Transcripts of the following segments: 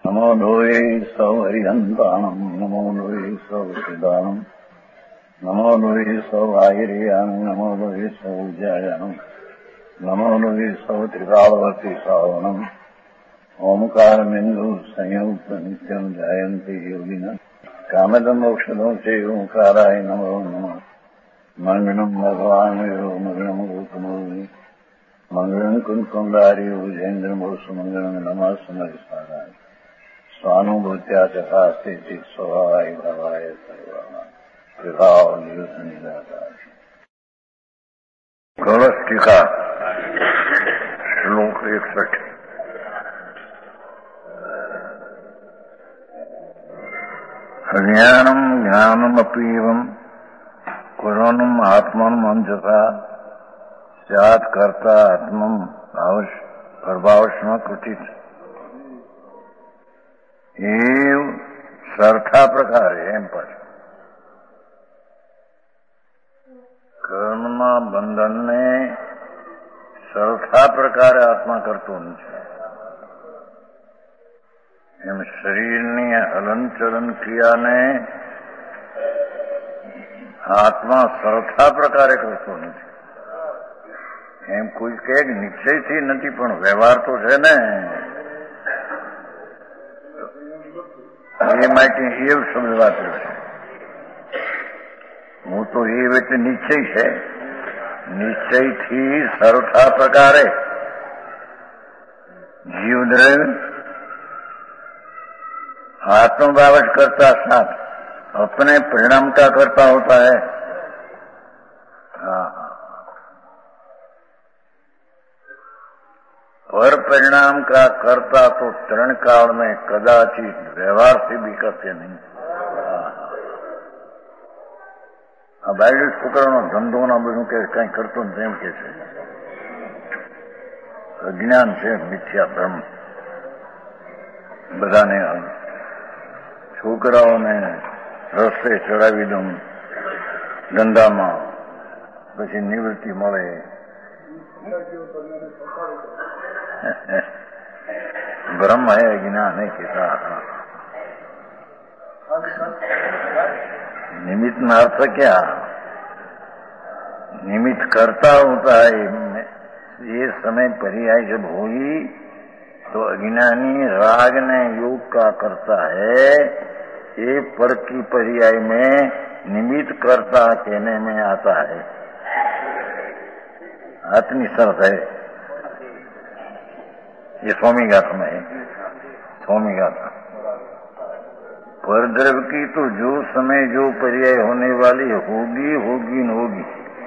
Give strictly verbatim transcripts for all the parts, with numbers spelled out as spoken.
नमो लोये सौहरिहन्ताणम् नमो लोये सौसिदानम् नमो लोये सौभागिर्यानम् नमो लोये सौज्यायानम् नमो लोये सौत्रिकालवर्ति सावनम् ओंकारमिन्दु संयुक्त नित्यम् जायन्ति योगिनः कामदम् औषधम् च ओंकाराय नमो नमः मंगलम् भगवान् यो मंगलम् गौतमोऽग्नि मंगलम् कुन्कुण्डारि उजेन्द्रमोसु मंगलम् नमः समरिसाराय स्वानुभूत्या चकास्ते स्वभावाय भावाय सर्वाणां विभाव नियुतनिदाताय कलश टीका श्लोक इकसठ। अज्ञानम् ज्ञानमपीवम् कुर्वन्नम् आत्मनम् अंजसा स्यात् कर्ता आत्मम् प्रभावश्म कृतित एव સરખા પ્રકારે એમ પાછું કર્મના બંધનને સરખા પ્રકારે આત્મા કરતો નથી. એમ શરીરની હલનચલન ક્રિયાને આત્મા સરખા પ્રકારે કરતો નથી. એમ કોઈ કહે નિશ્ચયથી નથી પણ વ્યવહાર તો છે ને એ માટે એવું સમજવા પડે. હું તો એ રીતે નિશ્ચય છે, નિશ્ચયથી સરખા પ્રકારે जीवद्रव्य आत्मभावच करता साथ अपने परिणाम का करता होता है. पर परिणाम का करता तो तरण काल में कदाचित व्यवहार से भी करते नहीं. आ बायडू छोकरानो धंधो ना બધું કે કઈ કરતો ને તેમ કે છે અજ્ઞાન છે, મિથ્યા ભ્રમ બધાને. છોકરાઓને રસ્તે ચડાવી દઉં ધંધામાં, પછી નિવૃત્તિ મળે. ब्रह्म है, अज्ञान है किसा. निमित्त में अर्थ क्या? निमित्त करता होता है. ये समय पर्याय जब होगी तो अज्ञानी राग ने योग का करता है. ये पर की पर्याय में निमित्त करता कहने में आता है. आत्मी शर्त है. ये स्वामी गाथा में है. स्वामी गाथा पर द्रव्य की तो जो समय जो पर्याय होने वाली होगी होगी न होगी,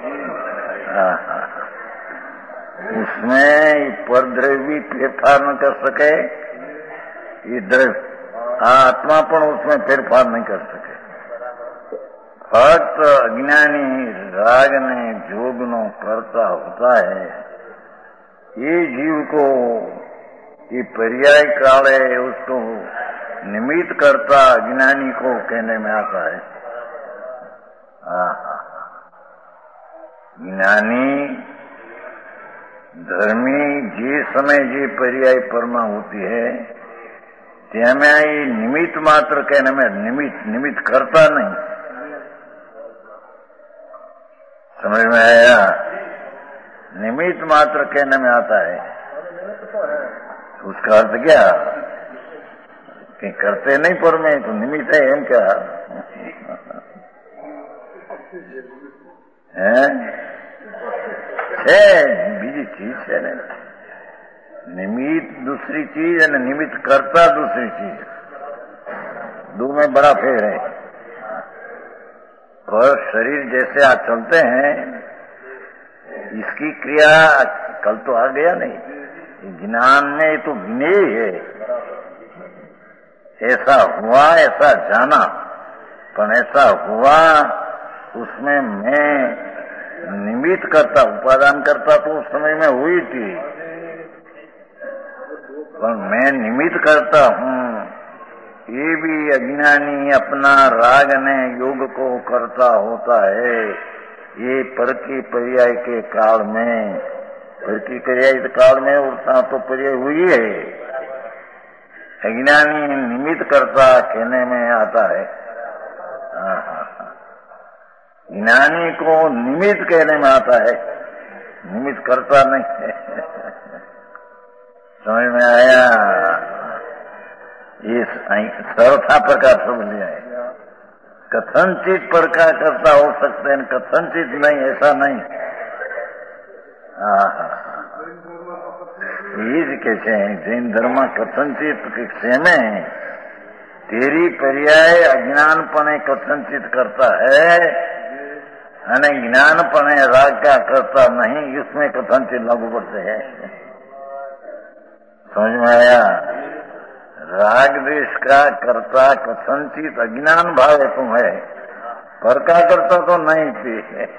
उसमें पर द्रव्य भी फेरफार न कर सके. ये द्रव्य आत्मा पण उसमें फेरफार नहीं कर सके. फक्त अज्ञानी राग ने जोग नो करता होता है. ये जीव को ये पर्याय काले उसको निमित्त करता अज्ञानी को कहने में आता है. ज्ञानी धर्मी जे समय जे पर्याय परमा होती है त्यामें ये निमित्त मात्र कहने में, निमित्त निमित्त करता नहीं. समझ में आया? निमित्त मात्र कहने में आता है. उसका अर्थ क्या? कि करते नहीं पर में तो निमित्त है. एम क्या है? बीजी चीज है ने. निमित्त दूसरी चीज है, निमित्त करता दूसरी चीज. दो में बड़ा फेर है. पर शरीर जैसे आज चलते हैं इसकी क्रिया कल तो आ गया नहीं. ज्ञान में तो ज्ञेय है. ऐसा हुआ ऐसा जाना, पर ऐसा हुआ उसमें मैं निमित्त करता, उपादान करता तो उस समय में हुई थी, पर मैं निमित्त करता हूँ. ये भी अज्ञानी अपना राग ने योग को करता होता है. ये पर की पर्याय के काल में, पर की पर्याय काल में उतना तो पर्याय हुई है. अज्ञानी निमित्त कर्ता कहने में आता है। ज्ञानी को निमित्त कहने में आता है, निमित्त कर्ता नहीं है। समझ में आया? ये सर्वथा प्रकार समझ लिया है। कथनचित प्रकार करता हो सकते हैं, कथनचित नहीं, ऐसा नहीं। ये कहते हैं जैन धर्म कथनचित के में तेरी पर्याय अज्ञानपणे कथनचित करता है, અને ज्ञानपणे राग का करता नहीं, इसमें कथनचित लागू पड़ते हैं। समझ में आया? राग द्वेष का करता कथनचित अज्ञान भाव तुम है, पर का करता तो नहीं थी।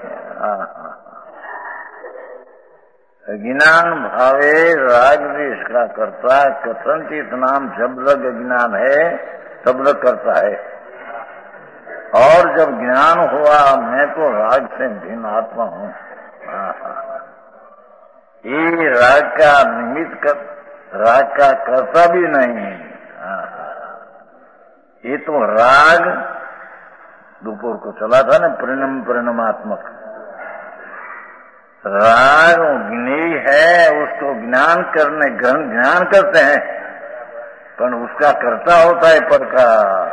अज्ञान भावे राग द्वेष का करता कथनचित नाम जब लग अज्ञान है तब लग करता है। और जब ज्ञान हुआ मैं तो राग से भिन्न आत्मा हूँ, ये राग का निमित्त कर, राग का करता भी नहीं। ये तो राग दोपहर को चला था ना, परिणाम परिणामात्मक राग ज्ञेय है, उसको ज्ञान करने ज्ञान करते हैं, पर उसका कर्ता होता है पर का।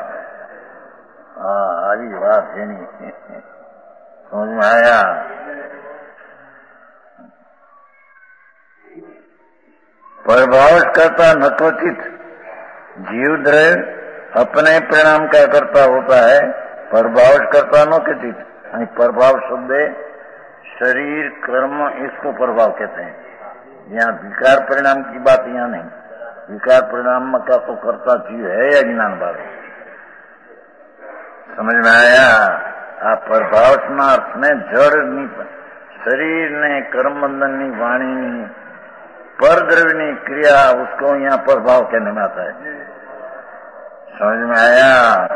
हाँ, हरी बात है नहीं। समझ में आया? प्रभाव करता न क्वचित जीव द्रव्य अपने परिणाम का करता होता है, प्रभाव करता न क्वचित। प्रभाव शब्द शरीर कर्म, इसको प्रभाव कहते हैं। यहाँ विकार परिणाम की बात यहाँ नहीं, विकार परिणाम का तो कर्ता जीव है अज्ञान भाव। समझ में आया? आप प्रभाव अर्थ में जड़ शरीर ने कर्म बंधन नी वाणी नी पर द्रव्य क्रिया, उसको यहाँ प्रभाव कहने में आता है। समझ में आया?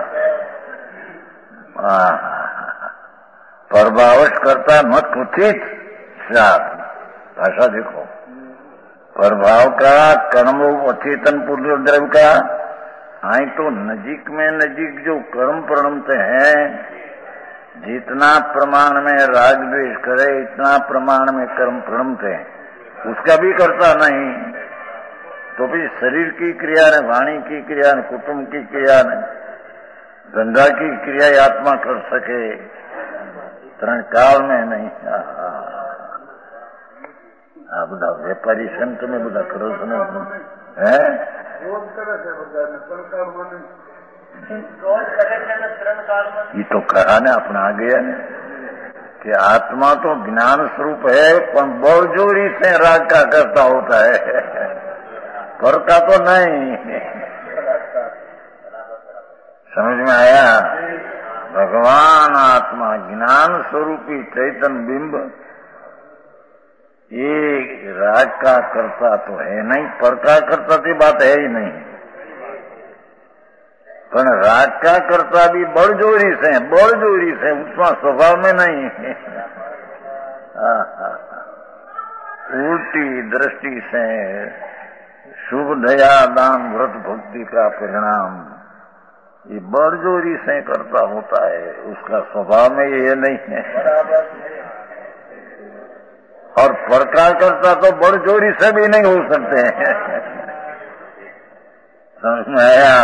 प्रभावश करता न कुचित भाषा देखो, प्रभाव का कर्म अचेतन पूर्ण द्रव्य का, आई तो नजीक में नजीक जो कर्म प्रणमते हैं, जितना प्रमाण में राग द्वेष करे इतना प्रमाण में कर्म प्रणमते हैं, उसका भी करता नहीं। तो भी शरीर की क्रिया ने, वाणी की क्रिया ने, कुटुंब की क्रिया ने, धंधा की क्रिया आत्मा कर सके, त्रण काल में नहीं। आ બધા વેપારી સંત ને બધા કરો છો ને, હે ये तो कहा ने अपना आ गया ने कि आत्मा तो ज्ञान स्वरूप है, पर बलजोरी से राग का करता होता है, पर का तो नहीं। समझ में आया? भगवान आत्मा ज्ञान स्वरूपी चैतन्य बिंब, ये राग का करता तो है नहीं, पर का करता की बात है ही नहीं। पर राग का करता भी बड़जोरी से, बड़जोरी से, उसका स्वभाव में नहीं है। उल्टी दृष्टि से शुभ दया दान व्रत भक्ति का परिणाम ये बड़जोरी से करता होता है, उसका स्वभाव में ये नहीं है। और प्रकार करता तो बड़जोरी से भी नहीं हो सकते हैं। समझ में आया?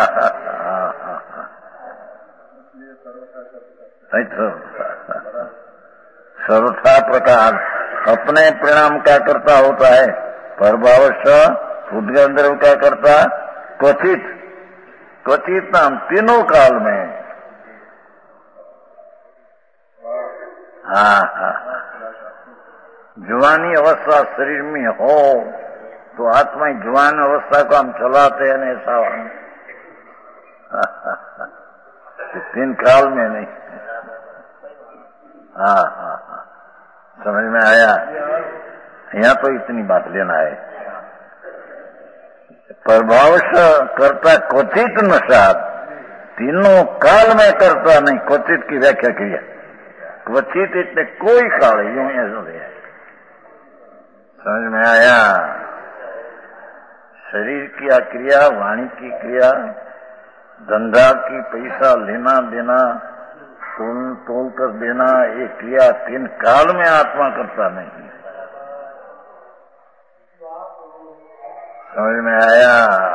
सर्वथा प्रकार अपने परिणाम का करता होता है, प्रभावश उद्गम द्रव्य का करता क्वचित, क्वचित नाम तीनों काल में। हाँ हाँ, जुवानी अवस्था शरीर में हो तो आत्मा जुवान अवस्था को हम चलाते हैं, ऐसा तीन काल में नहीं। हाँ हाँ हाँ, समझ में आया? यहाँ तो इतनी बात लेना है। प्रभाव करता क्वचित नशात, तीनों काल में करता नहीं। क्वचित की व्याख्या की है, क्वचित इतने कोई काल यूं ऐसा है। समझ में आया? शरीर की क्रिया, वाणी की क्रिया, धंधा की पैसा लेना देना, तोल तोल कर देना, ये क्रिया तीन काल में आत्मा करता नहीं। समझ में आया?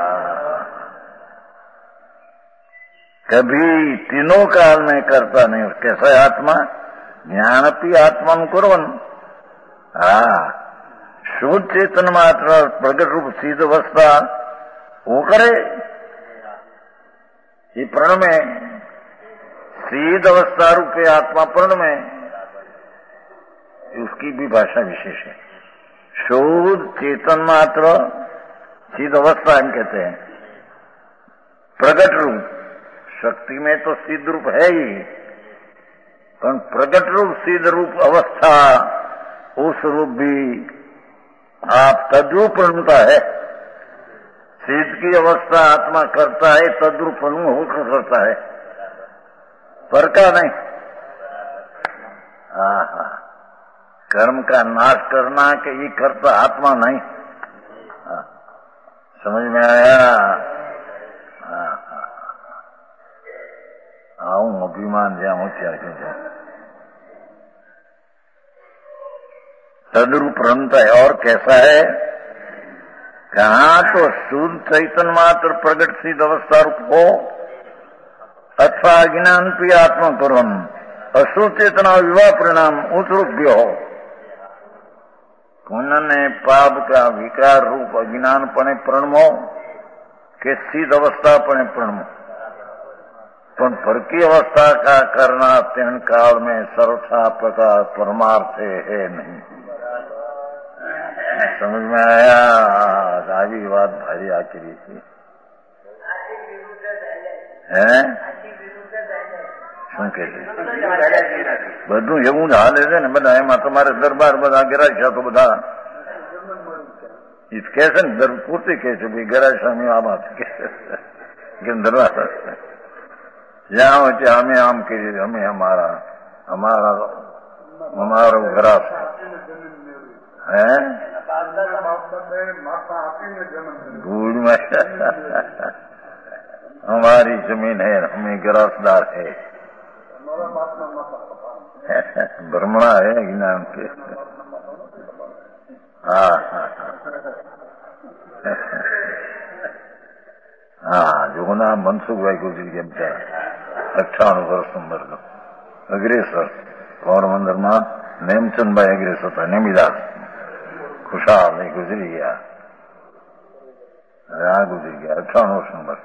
कभी तीनों काल में करता नहीं। कैसा है आत्मा? ज्ञानपि आत्मानुकुर्वन। हाँ, शुद्ध चेतन मात्र प्रगट रूप सिद्ध अवस्था वो करे। ये प्रण में सिद्ध अवस्था रूपे आत्मा प्रण में, उसकी भी भाषा विशेष है। शुद्ध चेतन मात्र सिद्ध अवस्था हम कहते हैं। प्रगट रूप शक्ति में तो सिद्ध रूप है ही, पर प्रगट रूप सिद्ध रूप अवस्था, उस रूप भी आप तद्रूप बनता है। सिद्ध की अवस्था आत्मा करता है, तद्रूप होकर करता है, पर का नहीं। हाँ, कर्म का नाश करना कि ये करता आत्मा नहीं। हाँ, समझ में आया? हाँ, आऊं अभिमान ज्या होशियार के जाऊं तद्रूप रमता है। और कैसा है? कहाँ तो शुद्ध चैतन्य मात्र प्रगट सिद्ध अवस्था रूप हो, अथवा अज्ञान भी आत्मा करण अशुद्ध चेतना विवाह परिणाम उस रूप भी हो। पुण्य ने पाप का विकार रूप अज्ञान पणे प्रणमो के सिद्ध अवस्था पणे प्रणमो, पर पर की अवस्था का करना तीन काल में सर्वथा प्रकार परमार्थ है नहीं। समझ में आया? आगे बात भारी आखिरी थी है શું કે છે? બધું એવું જ હાલે છે ને બધા. એમાં તમારે દરબાર બધા ગરાશા તો બધા કે છે ને, પૂરતી કે છે ભાઈ ગરાશાની આ વાત કે દરબાર જ્યાં હોય ત્યાં અમે આમ કહીએ, અમે અમારા અમારા અમારો ગરાશ હે गुड़ में हमारी जमीन है, हमें गिरासदार है, ब्रह्मणा है ज्ञान के। हाँ हाँ जो ना मनसुख भाई गुजरी के बेचारा अठाणु वर्ष उम्र नो अग्रेसर पोरबंदर में नेमचंद भाई अग्रेसर था। नेमीदास खुशहाल नहीं गुजरी गया, आ गुजरी गया अठाणु वर्ष उम्र।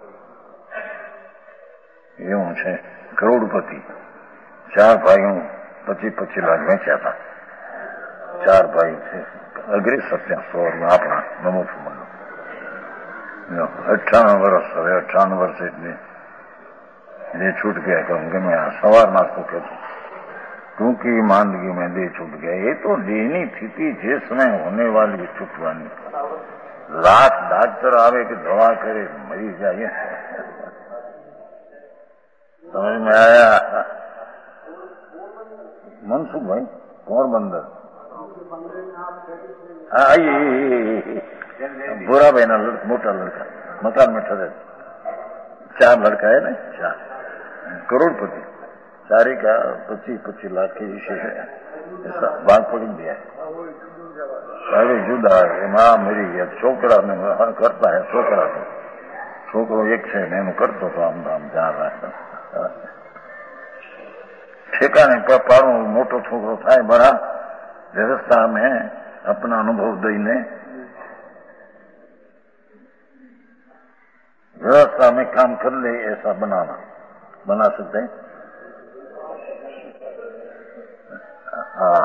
એવું છે કરોડપતિ। ચાર ભાઈઓ પચીસ પચીસ લાખ વેચ્યા હતા। ચાર ભાઈ છે અગ્રેસર ત્યાં સોળ આપણા નમો અઠ્ઠાણું વર્ષ। હવે અઠ્ઠાણું વર્ષ એટલે दे छूट गया कहूँगे मैं सवार नाथ को कहता क्योंकि मानगी में दे छूट गया। ये तो देनी स्थिति जिसमें होने वाली छुटवानी। लाख डॉक्टर आवे कि दवा करे मरी जाए। समझ में आया? मनसुख भाई पोरबंदर बुरा भाई ना मोटा लड़का मकान में ठहरे। चार लड़का है ना, चार करोड़पति। सारे का पच्चीस पच्चीस लाख के विषय है, ऐसा भाग पड़ी दिया है। सारे जुदा है माँ मरी गया। छोकरा ने करता है, छोकरा तो छोकरो एक है ने करतो तो आम आम जा रहा है। ठेकाने पर पारो मोटो छोकरो थाय बड़ा व्यवस्था में अपना अनुभव दईने व्यवस्था में काम कर ले, ऐसा बनाना बना सकते हैं। हाँ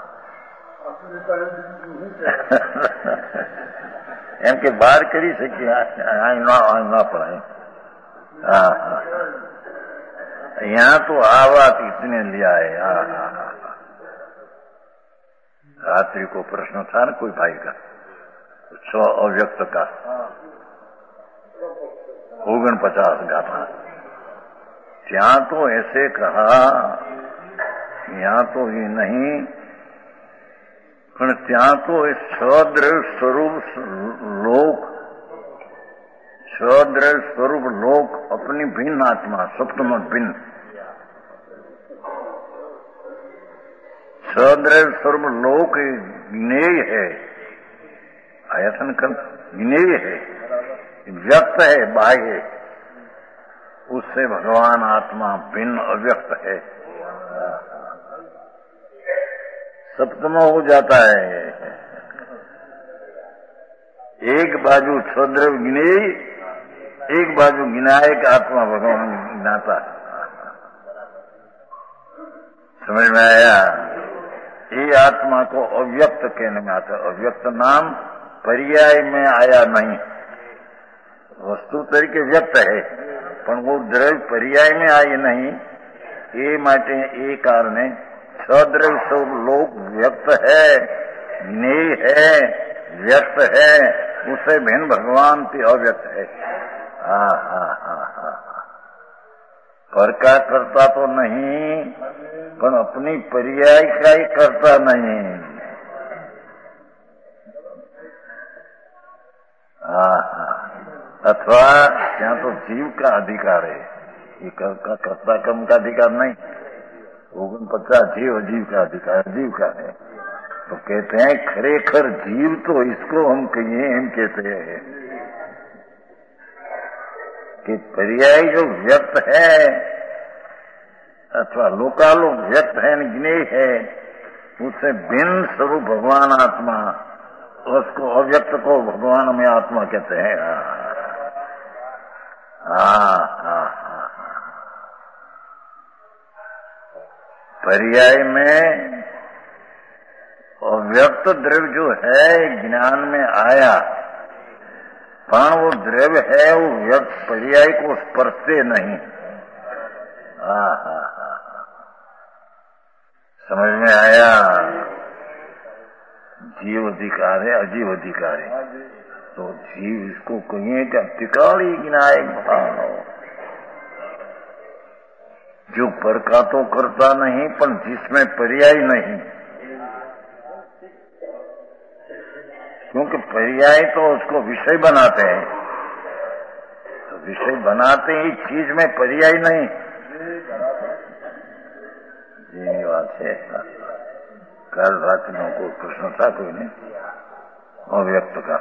एम के बाहर करी सके ना पड़े। हाँ यहाँ तो आवाज इतने लिया है। हाँ हाँ हाँ रात्रि को प्रश्न था ना कोई भाई का, सौ अव्यक्त का ओगन पचास गाथा। ત્યાં तो ऐसे कहा, यहाँ तो ये नहीं, पर ત્યાં तो इस सद्रव्य स्वरूप लोक स्वद्रव्य स्वरूप लोक अपनी भिन्न आत्मा सप्तम भिन्न स्वद्रव्य स्वरूप लोक ज्ञेय है, आयतन कल ज्ञेय है, व्यक्त है, बाह्य, उससे भगवान आत्मा भिन्न अव्यक्त है, सप्तम हो जाता है। एक बाजू स्वद्रव्य ज्ञेय, एक बाजू गिनायक आत्मा भगवान गिनाता। समझ में आया? ये आत्मा को अव्यक्त कहने में आता है। अव्यक्त नाम पर्याय में आया नहीं, वस्तु तरीके व्यक्त है, पर वो द्रव्य पर्याय में आए नहीं। ये माटे ये कारण सद्रव्य सब लोग व्यक्त है, ज्ञेय है, व्यक्त है, उसे भिन्न भगवान की अव्यक्त है। हा हा हा हा पर का करता तो नहीं, पर अपनी पर्याय का ही करता नहीं। हा हा अथवा यहाँ तो जीव का अधिकार है, ये कर्ता कर्ता कर्म का अधिकार नहीं। ओगन पचास जीव जीव का अधिकार जीव का है। तो कहते हैं खरेखर जीव तो इसको हम कहिए, हम कहते हैं कि पर्याय जो व्यक्त है अथवा लोकालोक व्यक्त है, ज्ञेय है, उससे भिन्न स्वरूप भगवान आत्मा, उसको अव्यक्त को भगवान में आत्मा कहते हैं। हाँ हाँ हाँ पर्याय में अव्यक्त द्रव्य जो है ज्ञान में आया, पर वो द्रव्य है वो व्यक्त पर्याय को स्पर्शते नहीं। हा हा हा समझ में आया? जीव अधिकार है, अजीव अधिकार है। तो जीव इसको कहिए कि अधिकार ही गिनाए भाव, जो पर का तो करता नहीं, पर जिसमें पर्याय नहीं, क्योंकि पर्याय तो उसको विषय बनाते हैं, तो विषय बनाते ही चीज में पर्याय नहीं। ये बात है। कल रात में को प्रश्न था कोई नहीं अव्यक्त का,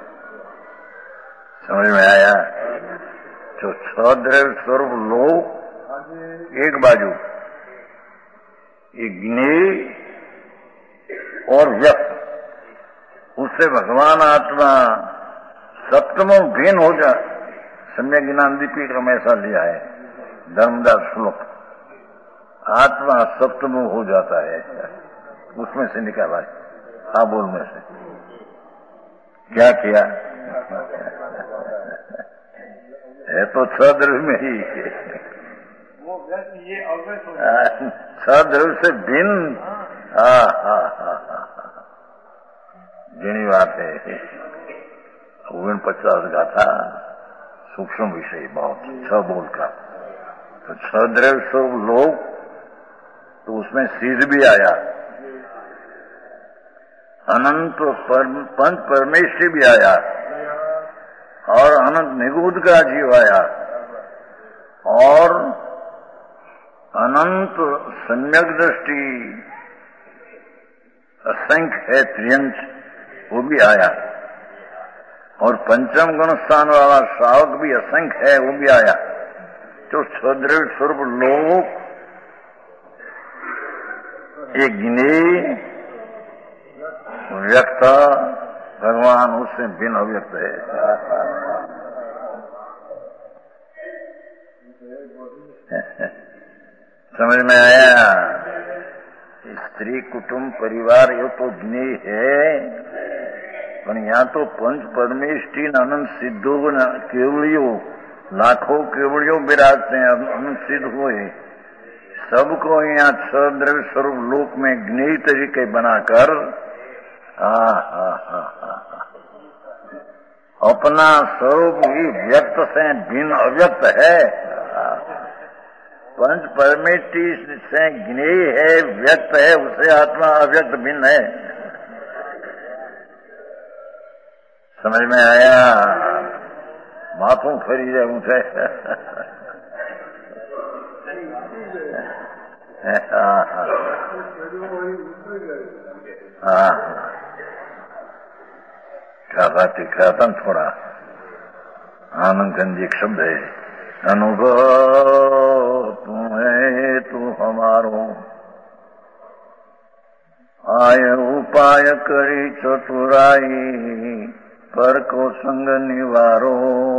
समझ में आया? तो सद्रव्य स्वरूप लोक एक बाजू, एक ज्ञेय और व्यक्त, उससे भगवान आत्मा सप्तमो भिन्न हो जाए। सम्यक ज्ञान दीपिका में ऐसा लिया है धर्मदास श्लोक, आत्मा सप्तमो हो जाता है, उसमें से निकाला है। हाँ बोल में से क्या किया है तो सद्रव्य में ही सद्रव्य से भिन्न। हा हा हा जिनी बात है ओगन पचास का था, सूक्ष्म विषय बहुत छह बोल का। तो छह द्रव्य सब लोग, तो उसमें सिद्ध भी आया, अनंत पंच परमेश्वर भी आया, और अनंत निगूढ़ का जीव आया, और अनंत सम्यक दृष्टि असंख्य है त्रियंश वो भी आया, और पंचम गुण स्थान वाला श्रावक भी असंख्य है वो भी आया। तो सद्रव्य स्वरूप लोक एक ज्ञेय व्यक्त भगवान उससे भिन्न अव्यक्त है। समझ में आया? स्त्री कुटुंब परिवार ये तो ज्ञेय है, पर यहाँ तो पंच परमेष्टि अनंत सिद्धो केवड़ियों लाखों केवड़ियों विराजते हैं, अनंत सिद्ध हुए, सबको यहाँ छह द्रव्य स्वरूप लोक में ज्ञेय तरीके बनाकर हा हा हा हा अपना स्वरूप ही व्यक्त से भिन्न अव्यक्त है। पंच परमेष्टि से ज्ञेय है, व्यक्त है, उसे आत्मा अव्यक्त भिन्न है। समझ में आया? માથું ફરી જાય છે. હા હા ખાતા તીખા હતા ને થોડા. આનંદગંજ એક શબ્દ है अनुभव तू है तू हमारो आय उपाय करी चतुराई पर को संग निवारो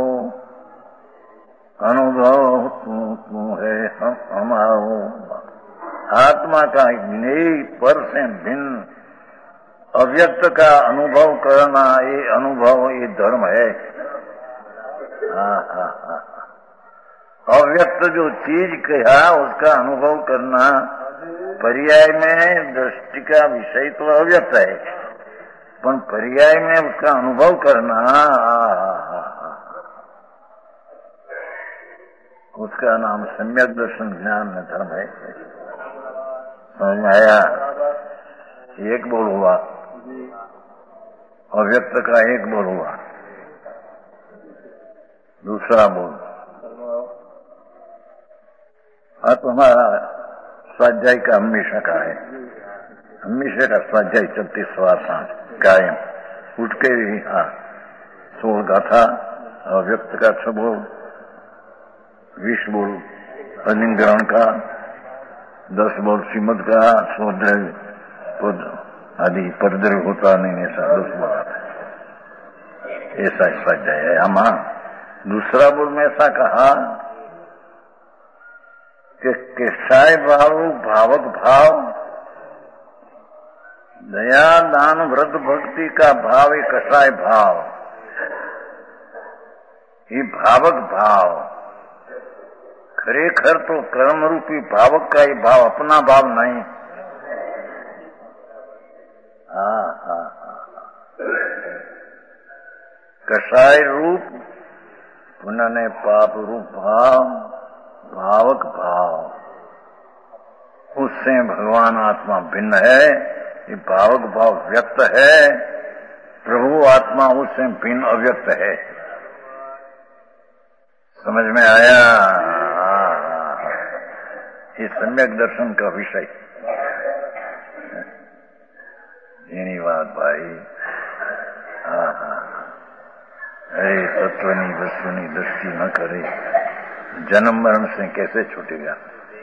अनुभव तू तू है हम हमारो. आत्मा का ज्ञेय पर से भिन्न अव्यक्त का अनुभव करना ये अनुभव ये धर्म है. हाँ हाँ हाँ अव्यक्त जो चीज कहा उसका अनुभव करना पर्याय में दृष्टि का विषय तो अव्यक्त है पर पर्याय में उसका अनुभव करना उसका नाम सम्यक दर्शन ज्ञान में धर्म है. समझ में आया. एक बोल हुआ अव्यक्त का एक बोल हुआ. दूसरा बोल हाँ तो हमारा स्वाध्याय का हमेशा का है. हमेशा का स्वाध्याय चलती सवा सांझ कायम उठ के ही. हाँ सोल गाथा अव्यक्त का छ बोल बीस बोल अधिग्रहण का दस बोल श्रीमद का स्वद्रव्य पद आदि परद्रव्य होता नहीं ऐसा दस बोल आता है. ऐसा स्वाध्याय है. हम दूसरा बोल में ऐसा कहा कि कसाय भाव भावक भाव दया दान व्रत भक्ति का भाव ये कसाय भाव ये भावक भाव. खरेखर तो कर्म रूपी भावक का ये भाव अपना भाव नहीं. हाँ हाँ हाँ कसाय रूप पुनः पाप रूप भाव भावक भाव उससे भगवान आत्मा भिन्न है. ये भावक भाव व्यक्त है. प्रभु आत्मा उससे भिन्न अव्यक्त है. समझ में आया. ये सम्यक दर्शन का विषय એની વાત ભાઈ. હા હા अरे तत्वनी वस्तुनी दृष्टि न करे जन्म मरण से कैसे छूटेगा.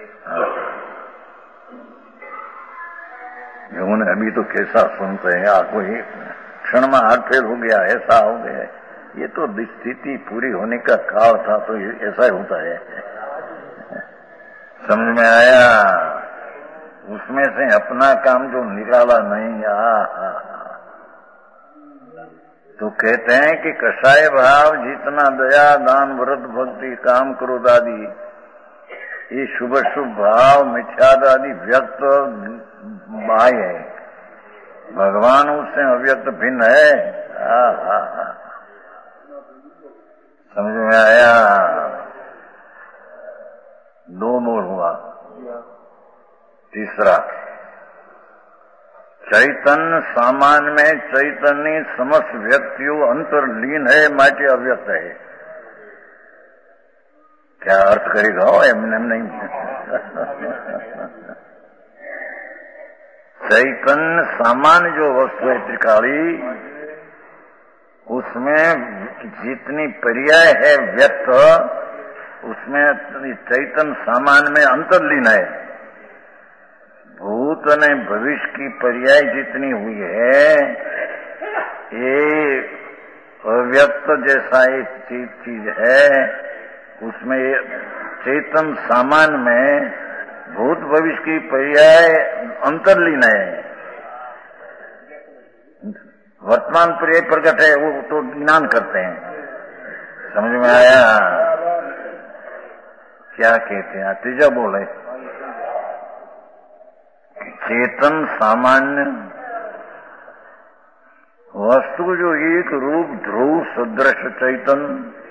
उन्हें अभी तो कैसा सुनते हैं आ कोई क्षण में हाथ फेर हो गया ऐसा हो गया. ये तो स्थिति पूरी होने का काल था तो ऐसा ही होता है. समझ में आया. उसमें से अपना काम जो निकाला नहीं आ तो कहते हैं कि कसाय भाव जितना दया दान व्रत भक्ति काम क्रोध आदि ये शुभ शुभ भाव मिथ्याद आदि व्यक्त बाह्य है. भगवान उससे अव्यक्त भिन्न है. हा हा हा समझ में आया. दो बोल हुआ. तीसरा चैतन्य सामान्य में चैतन्य समस्त व्यक्तियों अंतर्लीन है माटे अव्यक्त है. क्या अर्थ करेगा एमने नहीं. चैतन्य सामान्य जो वस्तु है त्रिकाली उसमें जितनी पर्याय है व्यक्त उसमें चैतन्य सामान्य में अंतर्लीन है. भूत ने भविष्य की पर्याय जितनी हुई है ये अव्यक्त जैसा एक चीज चीज है उसमें चेतन सामान्य में भूत भविष्य की पर्याय अंतर्लीन है. वर्तमान पर्याय प्रकट है वो तो ज्ञान करते हैं. समझ में आया. क्या कहते हैं तीजा बोले चेतन सामान्य वस्तु जो एक रूप ध्रुव सदृश चैतन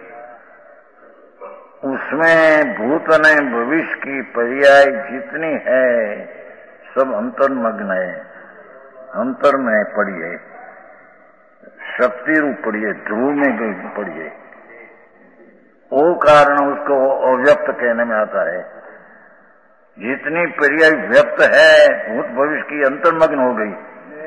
उसमें भूत ने भविष्य की पर्याय जितनी है सब अंतर्मग्न है. अंतर में पड़ी है. शक्ति रूप पड़ी है. ध्रुव में पड़ी है. वो कारण उसको अव्यक्त कहने में आता है। जितनी पर्याय व्यक्त है भूत भविष्य की अंतर्मग्न हो गई।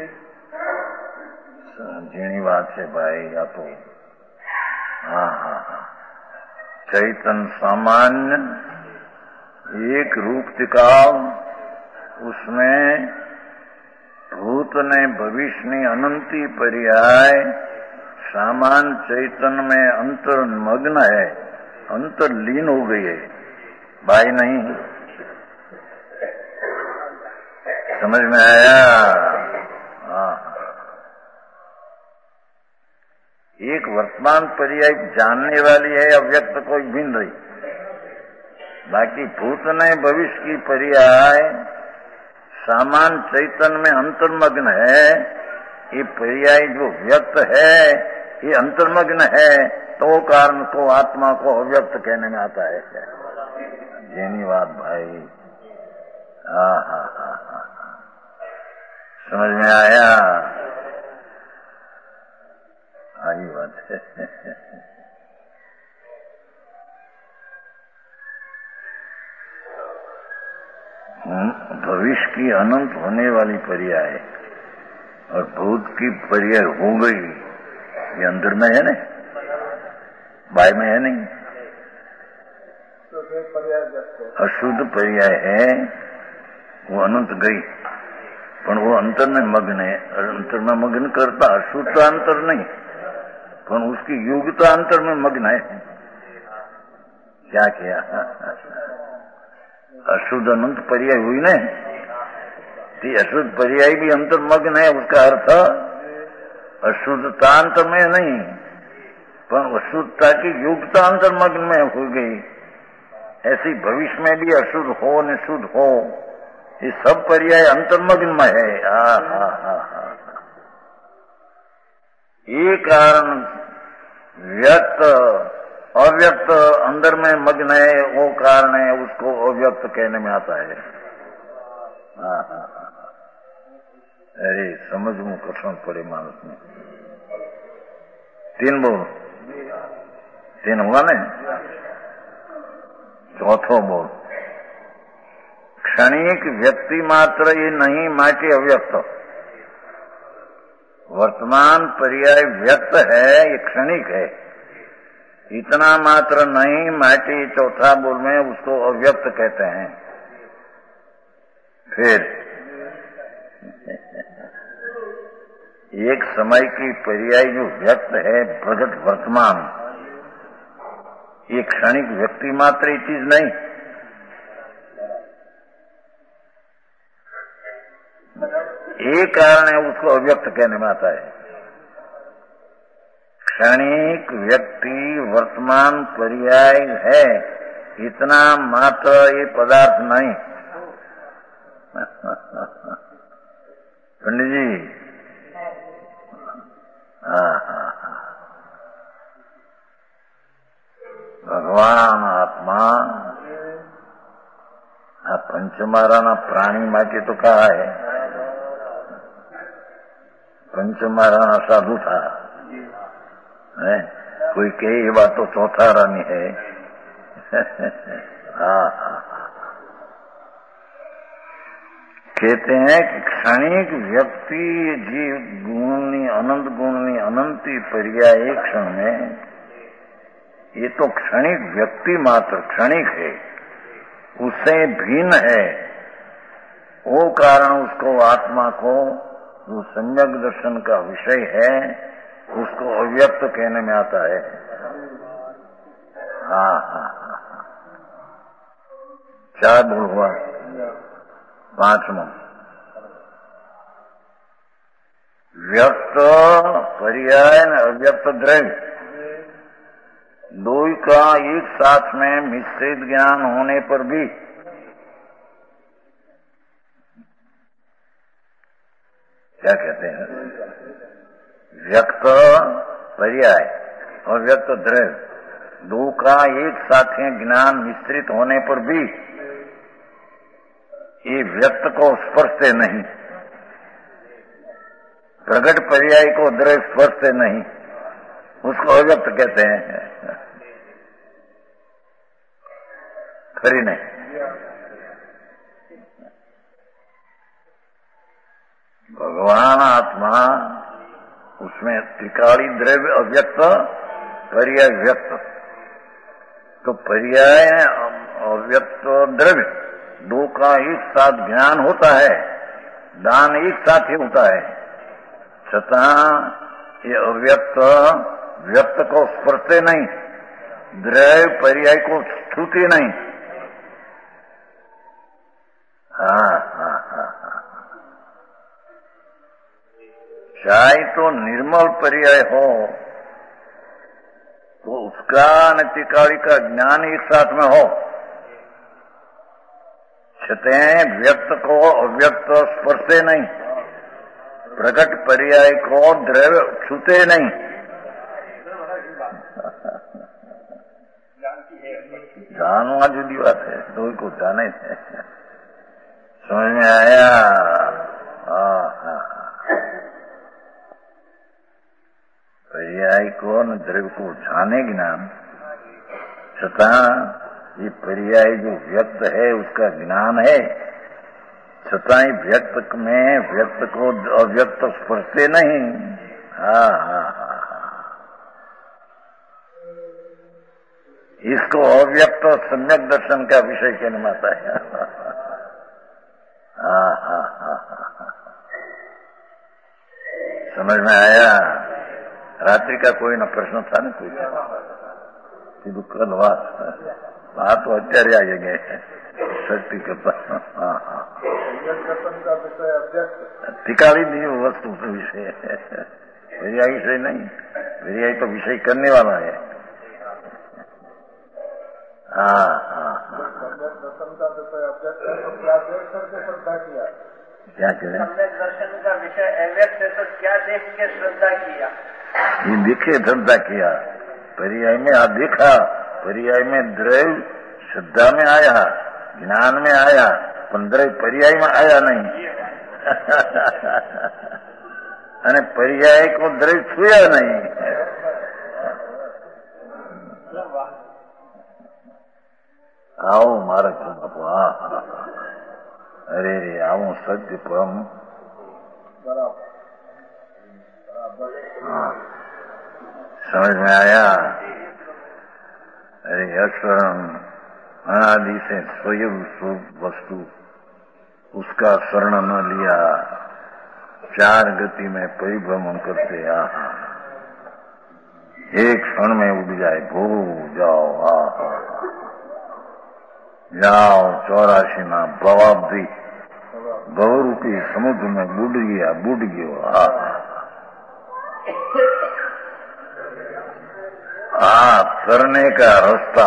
झीणी बात है भाई, या तो हाँ हाँ हाँ चैतन सामान्य एक रूप टिकाव, उसमें भूत ने भविष्य ने अनंती पर्याय सामान्य चैतन में अंतर्मग्न है, अंतर्लीन हो गई है। भाई नहीं समझ में आया? हाँ, एक वर्तमान पर्याय जानने वाली है, अव्यक्त कोई भिन्न रही। बाकी भूत ने भविष्य की पर्याय सामान्य चैतन्य में अंतर्मग्न है। ये पर्याय जो व्यक्त है ये अंतर्मग्न है, तो कारण को आत्मा को अव्यक्त कहने में आता है। जेनी बात भाई, हाँ हाँ हाँ हाँ समझ में आया? आई बात है। भविष्य की अनंत होने वाली पर्याय और भूत की पर्याय हो गई, ये अंदर में है ना, बाय में है नहीं। अशुद्ध पर्याय है, वो अनंत गई, पर वो अंतर में मग्न है। अंतर में मग्न करता अशुद्ध अंतर नहीं, पर उसकी योग्यता अंतर में मग्न है। क्या किया? अशुद्ध अनंत पर्याय हुई ना, कि अशुद्ध पर्याय भी अंतर्मग्न है। उसका अर्थ अशुद्धता अंतर में नहीं, पर अशुद्धता की योग्यता अंतर्मग्न में हो गई। ऐसी भविष्य में भी अशुद्ध हो न शुद्ध हो, ये सब पर्याय अंतर्मग्न में है। हा हा हा हा ये कारण व्यक्त अव्यक्त अंदर में मग्न है, वो कारण है, उसको अव्यक्त कहने में आता है। हाँ हाँ हाँ अरे समझ में कठिन पड़े मानस में। तीन बोल, तीन हुआ ना, चौथो बोल क्षणिक व्यक्ति मात्र ये नहीं माटे अव्यक्त। वर्तमान पर्याय व्यक्त है, ये क्षणिक है, इतना मात्र नहीं माटे चौथा बोल में उसको अव्यक्त कहते हैं। फिर एक समय की पर्याय जो व्यक्त है प्रगट वर्तमान, ये क्षणिक व्यक्ति मात्र ये चीज नहीं। एक कारण है, उसको अव्यक्त कहने में आता है। क्षणिक व्यक्ति वर्तमान पर्याय है, इतना मात्र ये पदार्थ नहीं। पंडित जी, हाँ हाँ हाँ भगवान आत्मा आ पंचमाराना प्राणी माटे तो कहा है, पंचमाराना साधु था है? कोई कहे ये बात तो चौथा रानी है। हाँ हाँ कहते हैं कि क्षणिक व्यक्ति जीव गुणनी अनंत गुणनी अनंती पर्याय एक क्षण में, ये तो क्षणिक व्यक्ति मात्र क्षणिक है, उससे भिन्न है। वो कारण उसको आत्मा को जो सम्यक दर्शन का विषय है उसको अव्यक्त कहने में आता है। हाँ हाँ हाँ चार बोल हुआ, पांचवा व्यक्त पर्याय अव्यक्त द्रव्य दो का एक साथ में मिश्रित ज्ञान होने पर भी क्या कहते हैं, व्यक्त पर्याय और व्यक्त द्रव्य दो का एक साथ ज्ञान मिश्रित होने पर भी ये व्यक्त को स्पर्शते नहीं, प्रगट पर्याय को द्रव्य स्पर्शते नहीं, उसको अव्यक्त कहते हैं। खरी नहीं। भगवान आत्मा उसमें त्रिकाली द्रव्य अव्यक्त पर्याय व्यक्त, तो पर्याय अव्यक्त द्रव्य दो का एक साथ ज्ञान होता है, दान एक साथ ही होता है, छता ये अव्यक्त व्यक्त को स्पर्शते नहीं, द्रव्य पर्याय को छूते नहीं। हाँ हाँ हाँ हाँ, चाहे तो निर्मल पर्याय हो तो उसका नतिकाली का ज्ञान एक साथ में हो, छते व्यक्त को अव्यक्त स्पर्शे नहीं, प्रकट पर्याय को द्रव्य छूते नहीं। जानना जुदी बात है, दो को जाने से समझ में आया। हाँ हाँ, पर्याय को न द्रव्य को जाने ज्ञान, छता ये पर्याय जो व्यक्त है उसका ज्ञान है, छता ही व्यक्त में व्यक्त को अव्यक्त स्पर्शे नहीं। हाँ हाँ हाँ हाँ, इसको अव्यक्त सम्यक दर्शन का विषय कहने आता है। हाँ हाँ हाँ हाँ, समझ में आया। रात्रि का कोई न प्रश्न था न कोई સીધું કલ વાત આ તો અત્યારે આવી ગઈ શક્તિ કરતા। हाँ हाँ, टिकाली नहीं वस्तु विषय है, पर्याय विषय नहीं, पर्याय तो विषय करने वाला है। हाँ हाँ हाँ, क्या करें? दर्शन का विषय अव्यक्त है तो क्या देख के श्रद्धा किया? ये देखे श्रद्धा किया, पर्याय में आ देखा, पर्याय में द्रव्य श्रद्धा में आया, ज्ञान में आया, पण द्रव्य पर्याय में आया नहीं। અને पर्याय को द्रव्य छुया नहीं। आओ मारा बापू, हाँ अरे रे आओ सत्य परम। हाँ समझ में आया। अरे अक्षरम अनादि से स्वयं वस्तु उसका शरण न लिया, चार गति में परिभ्रमण करते आहा, एक क्षण में उड़ जाए भू जाओ। आहा जाओ चौरासी में भवाब्दी बहुरूपी समुद्र में बुड़ गया बुड़ गयो। आहा आ तरने का रास्ता,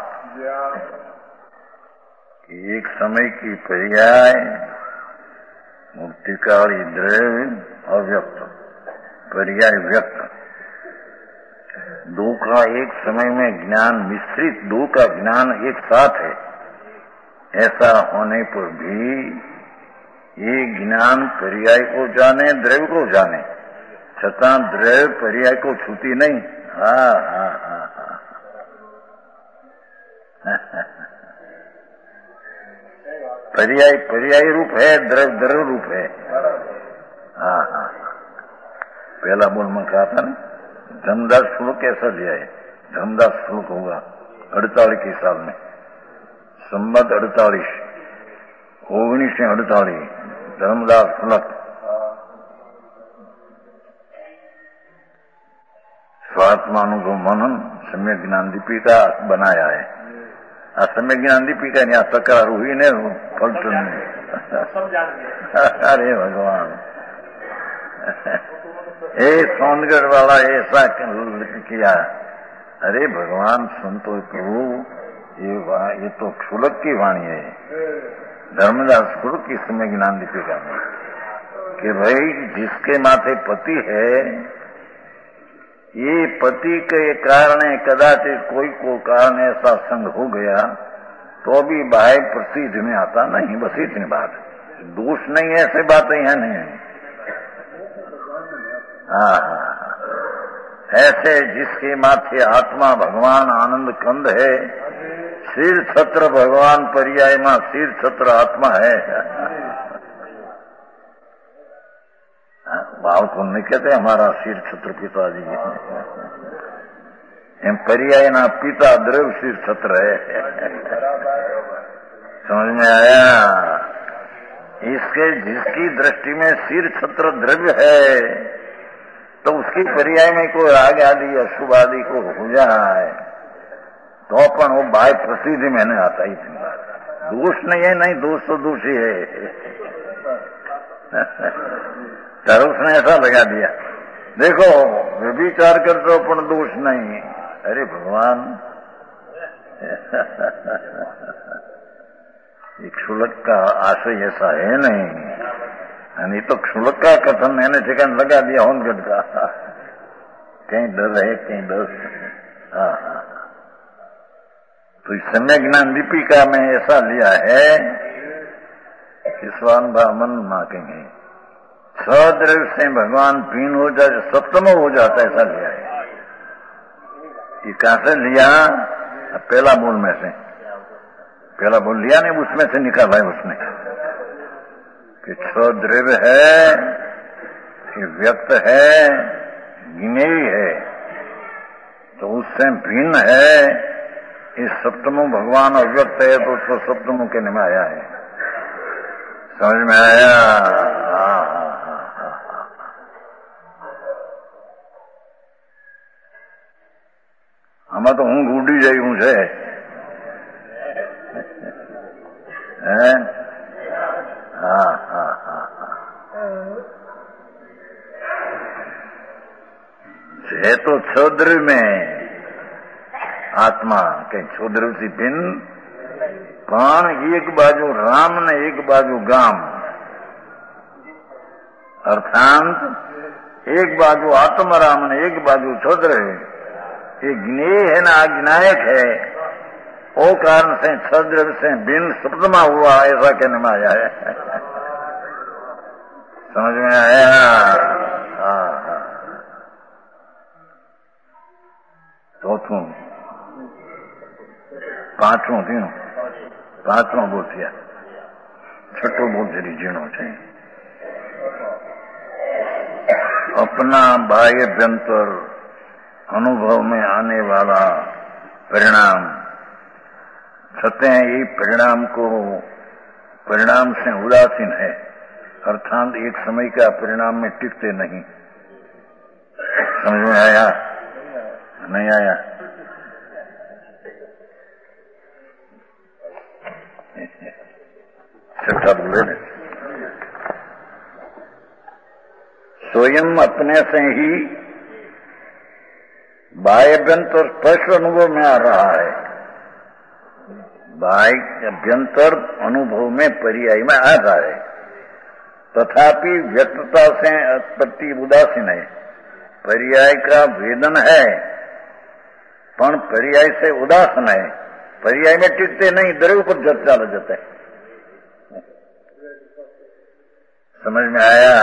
एक समय की पर्याय मुक्तिकाली द्रव्य अव्यक्त पर्याय व्यक्त, दो का एक समय में ज्ञान मिश्रित, दो का ज्ञान एक साथ है। ऐसा होने पर भी ये ज्ञान पर्याय को जाने द्रव्य को जाने, छता द्रव्य पर्याय को छूती नहीं। हाँ हाँ हाँ हाँ, पर्याय पर्याय रूप है, द्रव्य द्रव्य रूप है। हाँ हाँ, पहला बोल में कहा था ना, धर्मदास श्लोक कैसा दिया है? धर्मदास श्लोक होगा अड़तालीस के साल में, संबत अड़तालीस ओगनीस अड़तालीस धर्मदास श्लोक स्वात्मानुभव मनन सम्यक ज्ञान दीपिका बनाया है। आ सम्यक ज्ञान दीपिका यहाँ तकरार हुई ने फलटन में। अरे भगवान, ए सोनगढ़ वाला ऐसा किया। अरे भगवान सुनतो प्रभु, ये ये तो क्षुलक की वाणी है, धर्मदास क्षुलक की सम्यक ज्ञान दीपिका में, कि भाई जिसके माथे पति है, ये पति के कारण कदाचित कोई को कारण ऐसा संग हो गया तो भी बाह्य प्रसिद्ध में आता नहीं, बस इतनी बात है, दोष नहीं है, ऐसे बातें हैं नहीं। हाँ हाँ, ऐसे जिसके माथे आत्मा भगवान आनंद कंद है, शीर छत्र भगवान पर्याय में शीर छत्र आत्मा है। भाव को नहीं कहते हमारा शीर छत्र पिताजी, एम पर्याय ना पिता द्रव्य शीर छत्र है। समझ में आया? इसके जिसकी दृष्टि में शीर छत्र द्रव्य है तो उसकी पर्याय में कोई राग आदि अशुभ आदि को हो जाए तो अपन वो बाय प्रसिद्धि में नहीं आता ही दोष नहीं है, नहीं दोष तो दोषी है। तर उसने ऐसा लगा दिया, देखो व्यभिचार कर तो अपन दोष नहीं। अरे भगवान, ये क्षुलक का आशय ऐसा है नहीं, नहीं तो क्षुलक का कथन मैंने ठिकान लगा दिया होनगढ़ का, कहीं डर है कहीं डर। हाँ हाँ, तो इस समय ज्ञान दीपिका में ऐसा लिया है कि स्वान ब्राह्मण माँ कहेंगे सद्रव्य से भगवान पीन हो जाए सप्तम हो जाता है, ऐसा लिया है। ये कहां से लिया? पहला बोल में से, पहला बोल लिया नहीं, उसमें से निकाला है उसने कि सद्रव्य है कि व्यक्त है ज्ञेय है, तो उससे भिन्न है। इस सप्तमो भगवान अव्यक्त है तो उसको सप्तमो कहने में आया है। समझ में आया? हाँ हाँ हाँ हाँ। हमें तो हूँ गुडी जाई हूँ છે हैं? हाँ हाँ हाँ है तो क्षुद्र में आत्मा कहीं क्षुद्र से भिन्न, पण एक बाजू राम ने एक बाजू गाम, अर्थात एक बाजू आत्मा राम ने एक बाजू क्षुद्र है। ये ज्ञेय है ना अज्ञायक है, वो कारण से क्षुद्र से भिन्न सप्तमा हुआ, ऐसा कहने में आया है। समझ में आया? हाँ हाँ। चौथों पांचों थी, पांचों बोल थिया, छठो बोल थी जीणो थे। अपना बाह्य अभ्यंतर अनुभव में आने वाला परिणाम सत्य है, ये परिणाम को परिणाम से उदासीन है, अर्थात एक समय का परिणाम में टिकते नहीं। समझ में आया? नहीं आया? छठा बोले न, स्वयं अपने से ही बाह्य अभ्यंतर स्पष्ट अनुभव में आ रहा है। बाह्य अभ्यंतर अनुभव में पर्याय में आ रहा है, तथापि व्यक्तता से उत्पत्ति उदासीन है। पर्याय का वेदन है पण पर्याय से उदासीन है, पर्याय में टिकते नहीं, द्रव्य पर जत चाल जाते हैं। समझ में आया?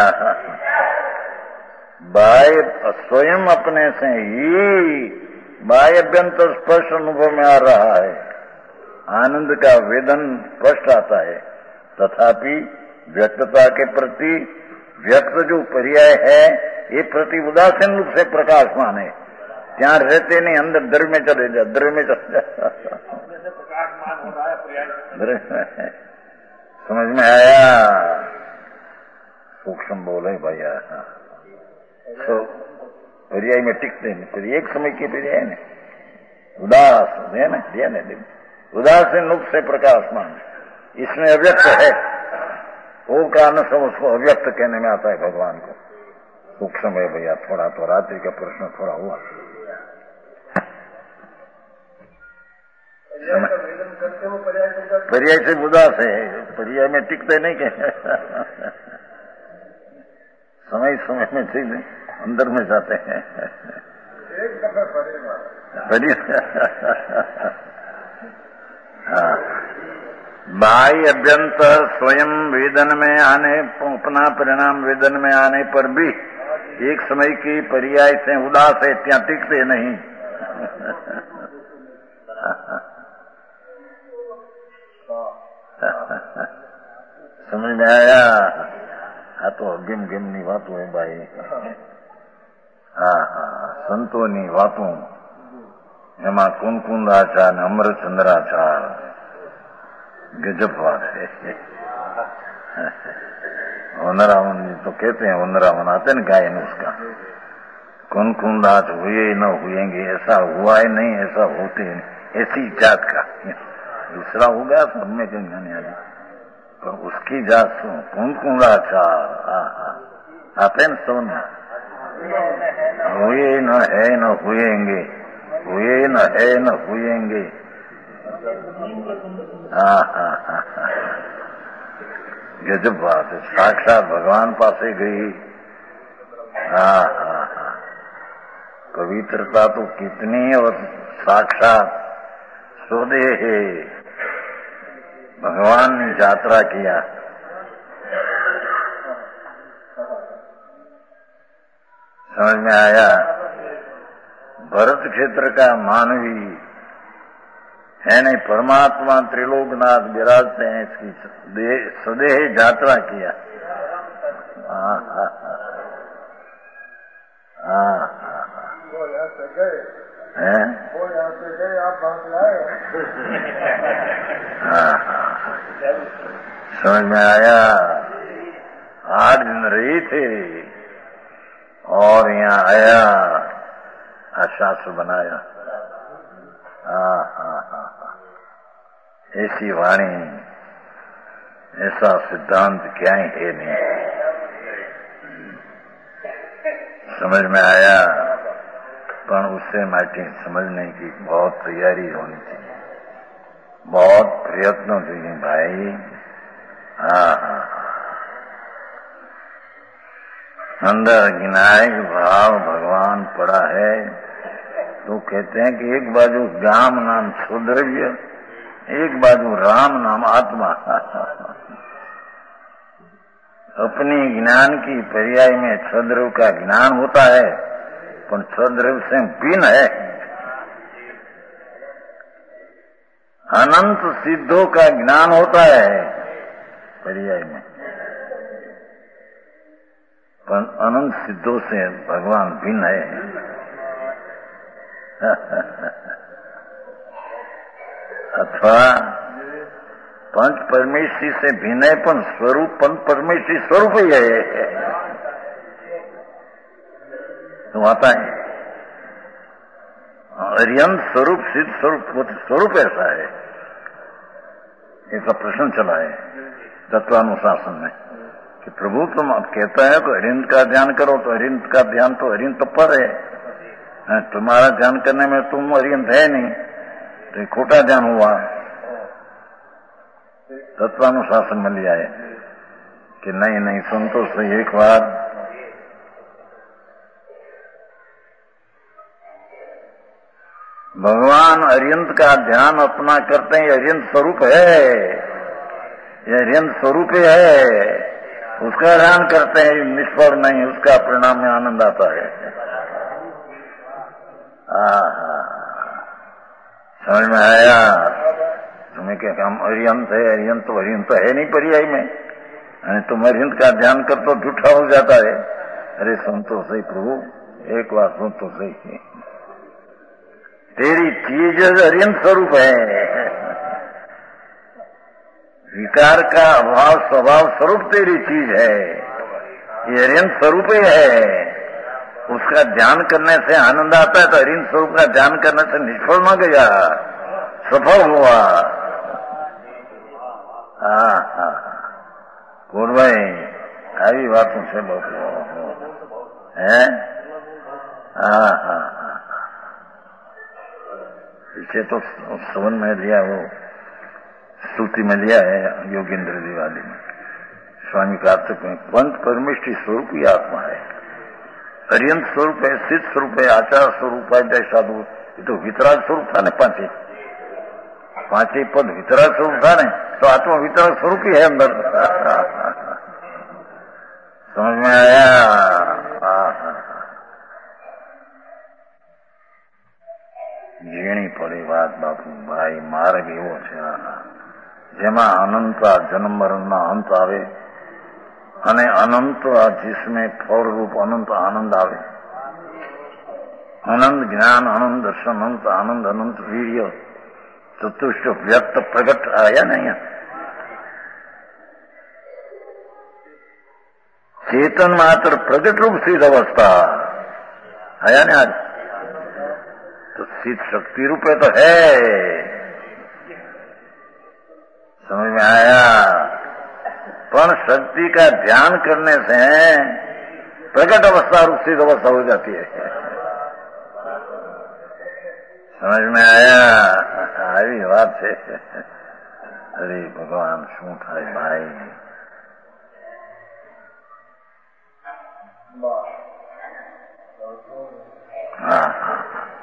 बाह्य स्वयं अपने से ही बाह्य अभ्यंतर स्पष्ट अनुभव में आ रहा है, आनंद का वेदन स्पष्ट आता है, तथापि व्यक्तता के प्रति व्यक्त जो पर्याय है ये प्रति उदासीन रूप से प्रकाशमान है। ત્યાં रहते नहीं, अंदर द्रव्य में चले जा, द्रव्य में चले जा। समझ में आया? सूक्ष्म बोले भैया। तो पर्याय में टिकते नहीं, फिर एक समय की पर्याय नहीं, उदास है ना, ध्यान है, उदासीन रूप से प्रकाशमान, इसमें अव्यक्त है, वो कारण से उसको अव्यक्त कहने में आता है भगवान को। सूक्ष्म है भैया, थोड़ा तो रात्रि का प्रश्न थोड़ा हुआ। पर्याय से उदास है, पर्याय में टिकते नहीं कहे, समय समय में ठीक अंदर में जाते हैं। एक दफा पड़ेगा। हाँ, बाह्य अभ्यंतर स्वयं वेदन में आने, अपना परिणाम वेदन में आने पर भी एक समय की पर्याय से उदास है, ત્યાં टिकते नहीं। में आया આ તો અગિમ ગેમની વાતો હે ભાઈ. હા હા સંતોની વાતો એમાં કુનકુંદાચાર ને અમરચંદ્રાચાર गजब बात है. वनरावन तो कहते हैं, वनरावन आते हैं गायन उसका, कौन कुंदाच हुए न हुएंगे, ऐसा हुआ है नहीं, ऐसा होते हैं, ऐसी जात का. दूसरा होगा सब में कहीं नहीं आया, पर उसकी जात सुन कौन कुंदाचार आते हैं सुन. हुए न है न हुएंगे, हुए न है न हुएंगे. हाँ हाँ हाँ गजब बात है. साक्षात भगवान पासे गई. हाँ हाँ हाँ पवित्रता तो कितनी, और साक्षात स्वदेह है भगवान ने यात्रा किया. समझ में आया. भरत क्षेत्र का मानवी है नहीं, परमात्मा त्रिलोकनाथ विराजते हैं, इसकी सदेह यात्रा किया. हाँ हाँ हाँ हाँ वो यहाँ से गए, हैं? वो यहाँ से गए, आप वहाँ से आए. हाँ हाँ समझ में आया. आठ दिन रही थे और यहाँ आया, शास्त्र बनाया. हाँ हाँ हाँ ऐसी वाणी, ऐसा सिद्धांत क्या ही है नहीं. समझ में आया. पर उससे माटी समझने की बहुत तैयारी होनी चाहिए, बहुत प्रयत्न चाहिए भाई. हाँ हाँ अंदर ज्ञानिक भाव भगवान पड़ा है. तो कहते हैं कि एक बाजू ज्ञान नाम सुद्रव्य, एक बाजू राम नाम आत्मा. अपनी ज्ञान की पर्याय में छद्रव का ज्ञान होता है, पर छद्रव से भिन्न है. अनंत सिद्धों का ज्ञान होता है पर्याय में, पर अनंत सिद्धों से भगवान भिन्न है. अथवा पंच परमेश्वरी से भिन्न है, पण स्वरूप पंच परमेश्वरी स्वरूप ही है. तो आता है अरियंत स्वरूप, सिद्ध स्वरूप, स्वरूप ऐसा है. ऐसा प्रश्न चला है तत्वानुशासन में कि प्रभु तुम अब कहता है तो अरियंत का ध्यान करो, तो अरियंत का ध्यान तो अरियंत पर है. तुम्हारा ध्यान करने में तुम अरियंत है नहीं, तो ये खोटा ध्यान हुआ. तत्वानुशासन में लिया है कि नहीं नहीं सुन तो सही एक बार. भगवान अरियंत का ध्यान अपना करते हैं. अरियंत स्वरूप है, ये अरियंत स्वरूप है, उसका ध्यान करते हैं. निष्फल नहीं, उसका परिणाम में आनंद आता है. समझ में आया. तुम्हें क्या हम अरियंत है, अरियंत तो अरियंत है नहीं पर्याय में. तुम अरियंत का ध्यान कर तो झूठा हो जाता है. अरे सुन तो सही प्रभु, एक बार सुन तो सही, तेरी चीज अरियंत स्वरूप है. विकार का अभाव स्वभाव स्वरूप तेरी चीज है, ये अरियंत स्वरूप ही है. उसका ध्यान करने से आनंद आता है, तो अरियंत स्वरूप का ध्यान करने से निष्फल न गया, सफल हुआ. हाँ हाँ बोल भाई, આવી વાતો છે બાપુ. હે हाँ हाँ हाँ पीछे तो सवन में लिया, वो स्तुति में लिया है योगेंद्र दिवाली में. स्वामी कार्तिक में पंच परमेष्ठी स्वरूप ही आत्मा है. अरियंत स्वरूप है, सिद्ध स्वरूप है, आचार स्वरूप है, साधु. ये तो वितराग स्वरूप था ना. पांचे पांचे पद वितराग स्वरूप था ने, तो आत्मा वितराग स्वरूप ही है अंदर. समझ में आया. ઝીણી પડી વાત બાપુ ભાઈ. માર્ગ એવો છે જેમાં અનંત જન્મ મરણના અંત આવે અને અનંત जिसमें फल रूप अनंत आनंद आवे, अनंत ज्ञान, अनंत दर्शन, अनंत आनंद, अनंत वीर्य, चतुष्ट व्यक्त प्रकट आया नहीं है। चेतन मात्र प्रकट रूप सिद्ध अवस्था आया नहीं आज, तो सिद्ध शक्ति रूपे तो है। समझ में आया? पर शक्ति का ध्यान करने से प्रकट अवस्था रूप सिद्ध अवस्था हो जाती है। समझ में आया? આવી વાત છે। અરે ભગવાન શું થાય ભાઈ? हाँ हाँ,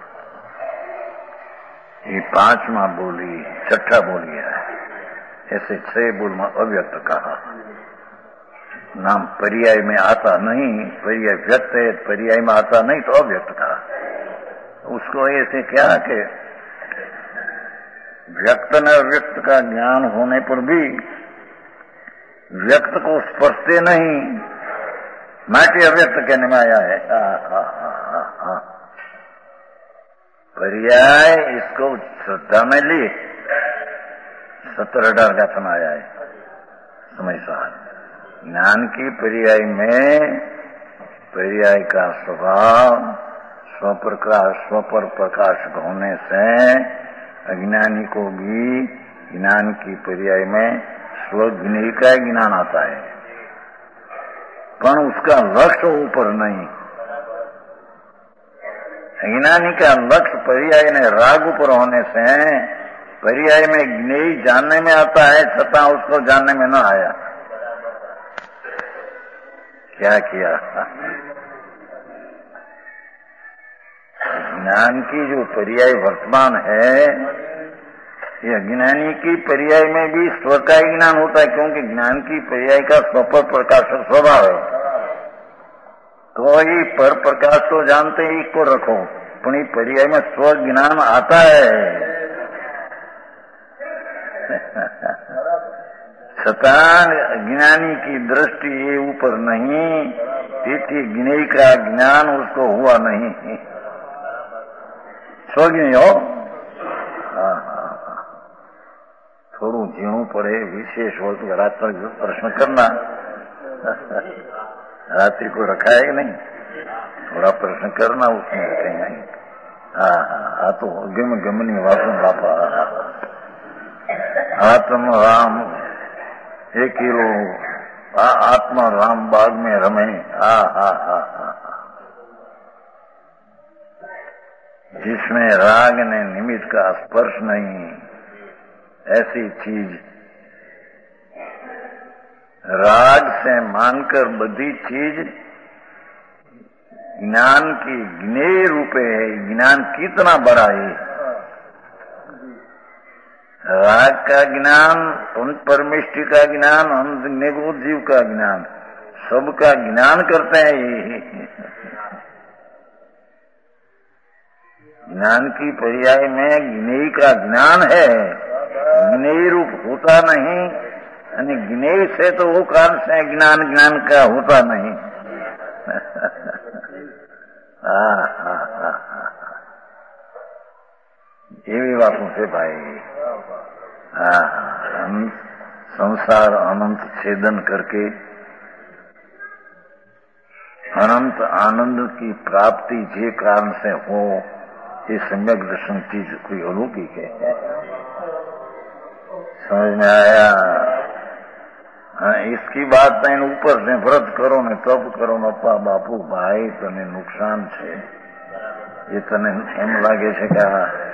ये पांचवा बोली छठा बोली है। ऐसे छह बोल में अव्यक्त कहा, नाम पर्याय में आता नहीं, पर्याय व्यक्त है, पर्याय में आता नहीं तो अव्यक्त कहा। उसको ऐसे क्या कि व्यक्त न व्यक्त का ज्ञान होने पर भी व्यक्त को स्पर्शते नहीं, माटी अव्यक्त कहने में आया है। आ, आ, आ, आ, आ। पर्याय इसको श्रद्धा में ली, सत्तर अठार का समाया है। समय साल ज्ञान की पर्याय में पर्याय का स्वभाव स्वप्रकाश स्वपर प्रकाशक होने से अज्ञानी को भी ज्ञान की पर्याय में स्वज्ञेय का ज्ञान आता है, पर उसका लक्ष्य ऊपर नहीं। अज्ञानी का लक्ष्य पर्याय ने राग ऊपर होने से पर्याय में ज्ञेय जानने में आता है, छता उसको जानने में न आया। क्या किया? ज्ञान की जो पर्याय वर्तमान है, ये अज्ञानी की पर्याय में भी स्व का ही ज्ञान होता है, क्योंकि ज्ञान की पर्याय का स्वपर प्रकाशक स्वभाव है। तो ये पर प्रकाश तो जानते ही को रखो, पर ये पर्याय में स्व ज्ञान आता है। छतांग ज्ञानी की दृष्टि ये ऊपर नहीं, तिथि ज्ञेय का ज्ञान उसको हुआ नहीं। स्वज्ञ हो, थोड़ू झीणू पड़े, विशेष हो तो रात तक प्रश्न करना। रात्रि को रखा है कि नहीं, थोड़ा प्रश्न करना, उसमें रखेंगे। हाँ हाँ, तो गम गमनी वासु बापा आत्म राम एक किलो आत्मा राम बाग में रमे। हा हा हा हा, जिसमें राग ने निमित्त का स्पर्श नहीं, ऐसी चीज राग से मानकर बधी चीज ज्ञान की ज्ञेय रूपे है। ज्ञान कितना बड़ा है, राग का ज्ञान, परमिष्टि का ज्ञान, निगूढ़ जीव का ज्ञान, सबका ज्ञान करते हैं। ये ज्ञान की पर्याय में ज्ञेय का ज्ञान है, ज्ञेय रूप होता नहीं, यानी ज्ञेय से तो वो कारण से ज्ञान ज्ञान का होता नहीं। हाँ हाँ हाँ हाँ, ये भी बातों से भाई। हाँ, संसार अनंत छेदन करके अनंत आनंद की प्राप्ति जे कारण से हो, ये सम्यक दर्शन चीज कोई अलौकिक है। समझ में आया? हाँ, इसकी बात नहीं, ऊपर से व्रत करो ने तप करो ने अप्पा बापू भाई तने नुकसान है, ये तने एम लागे છે કે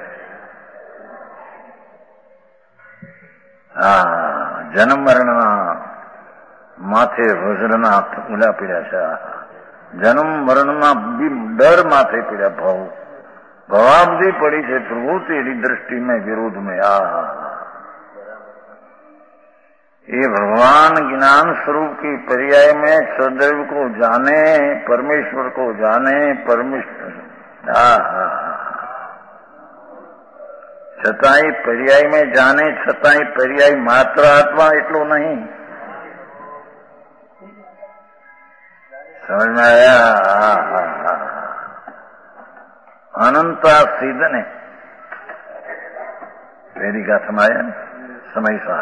હા જન્મ મરણના માથે વજ્રના ઉલા પીડ્યા છે। જન્મ મરણના ડર માથે પીડ્યા, ભાવ ભવાબ્દી પડી છે પ્રવૃત્તિની दृष्टि में विरोध में। आ ये भगवान ज्ञान स्वरूप की पर्याय में सदैव को जाने, परमेश्वर को जाने, परमेश्वर हा हा छताई पर्याय में जाने, छताई पर्याय मात्र आत्मा એટલો नहीं। समझ में आया? अनंता सिद्ध ने मेरी गाथा में आया समय सा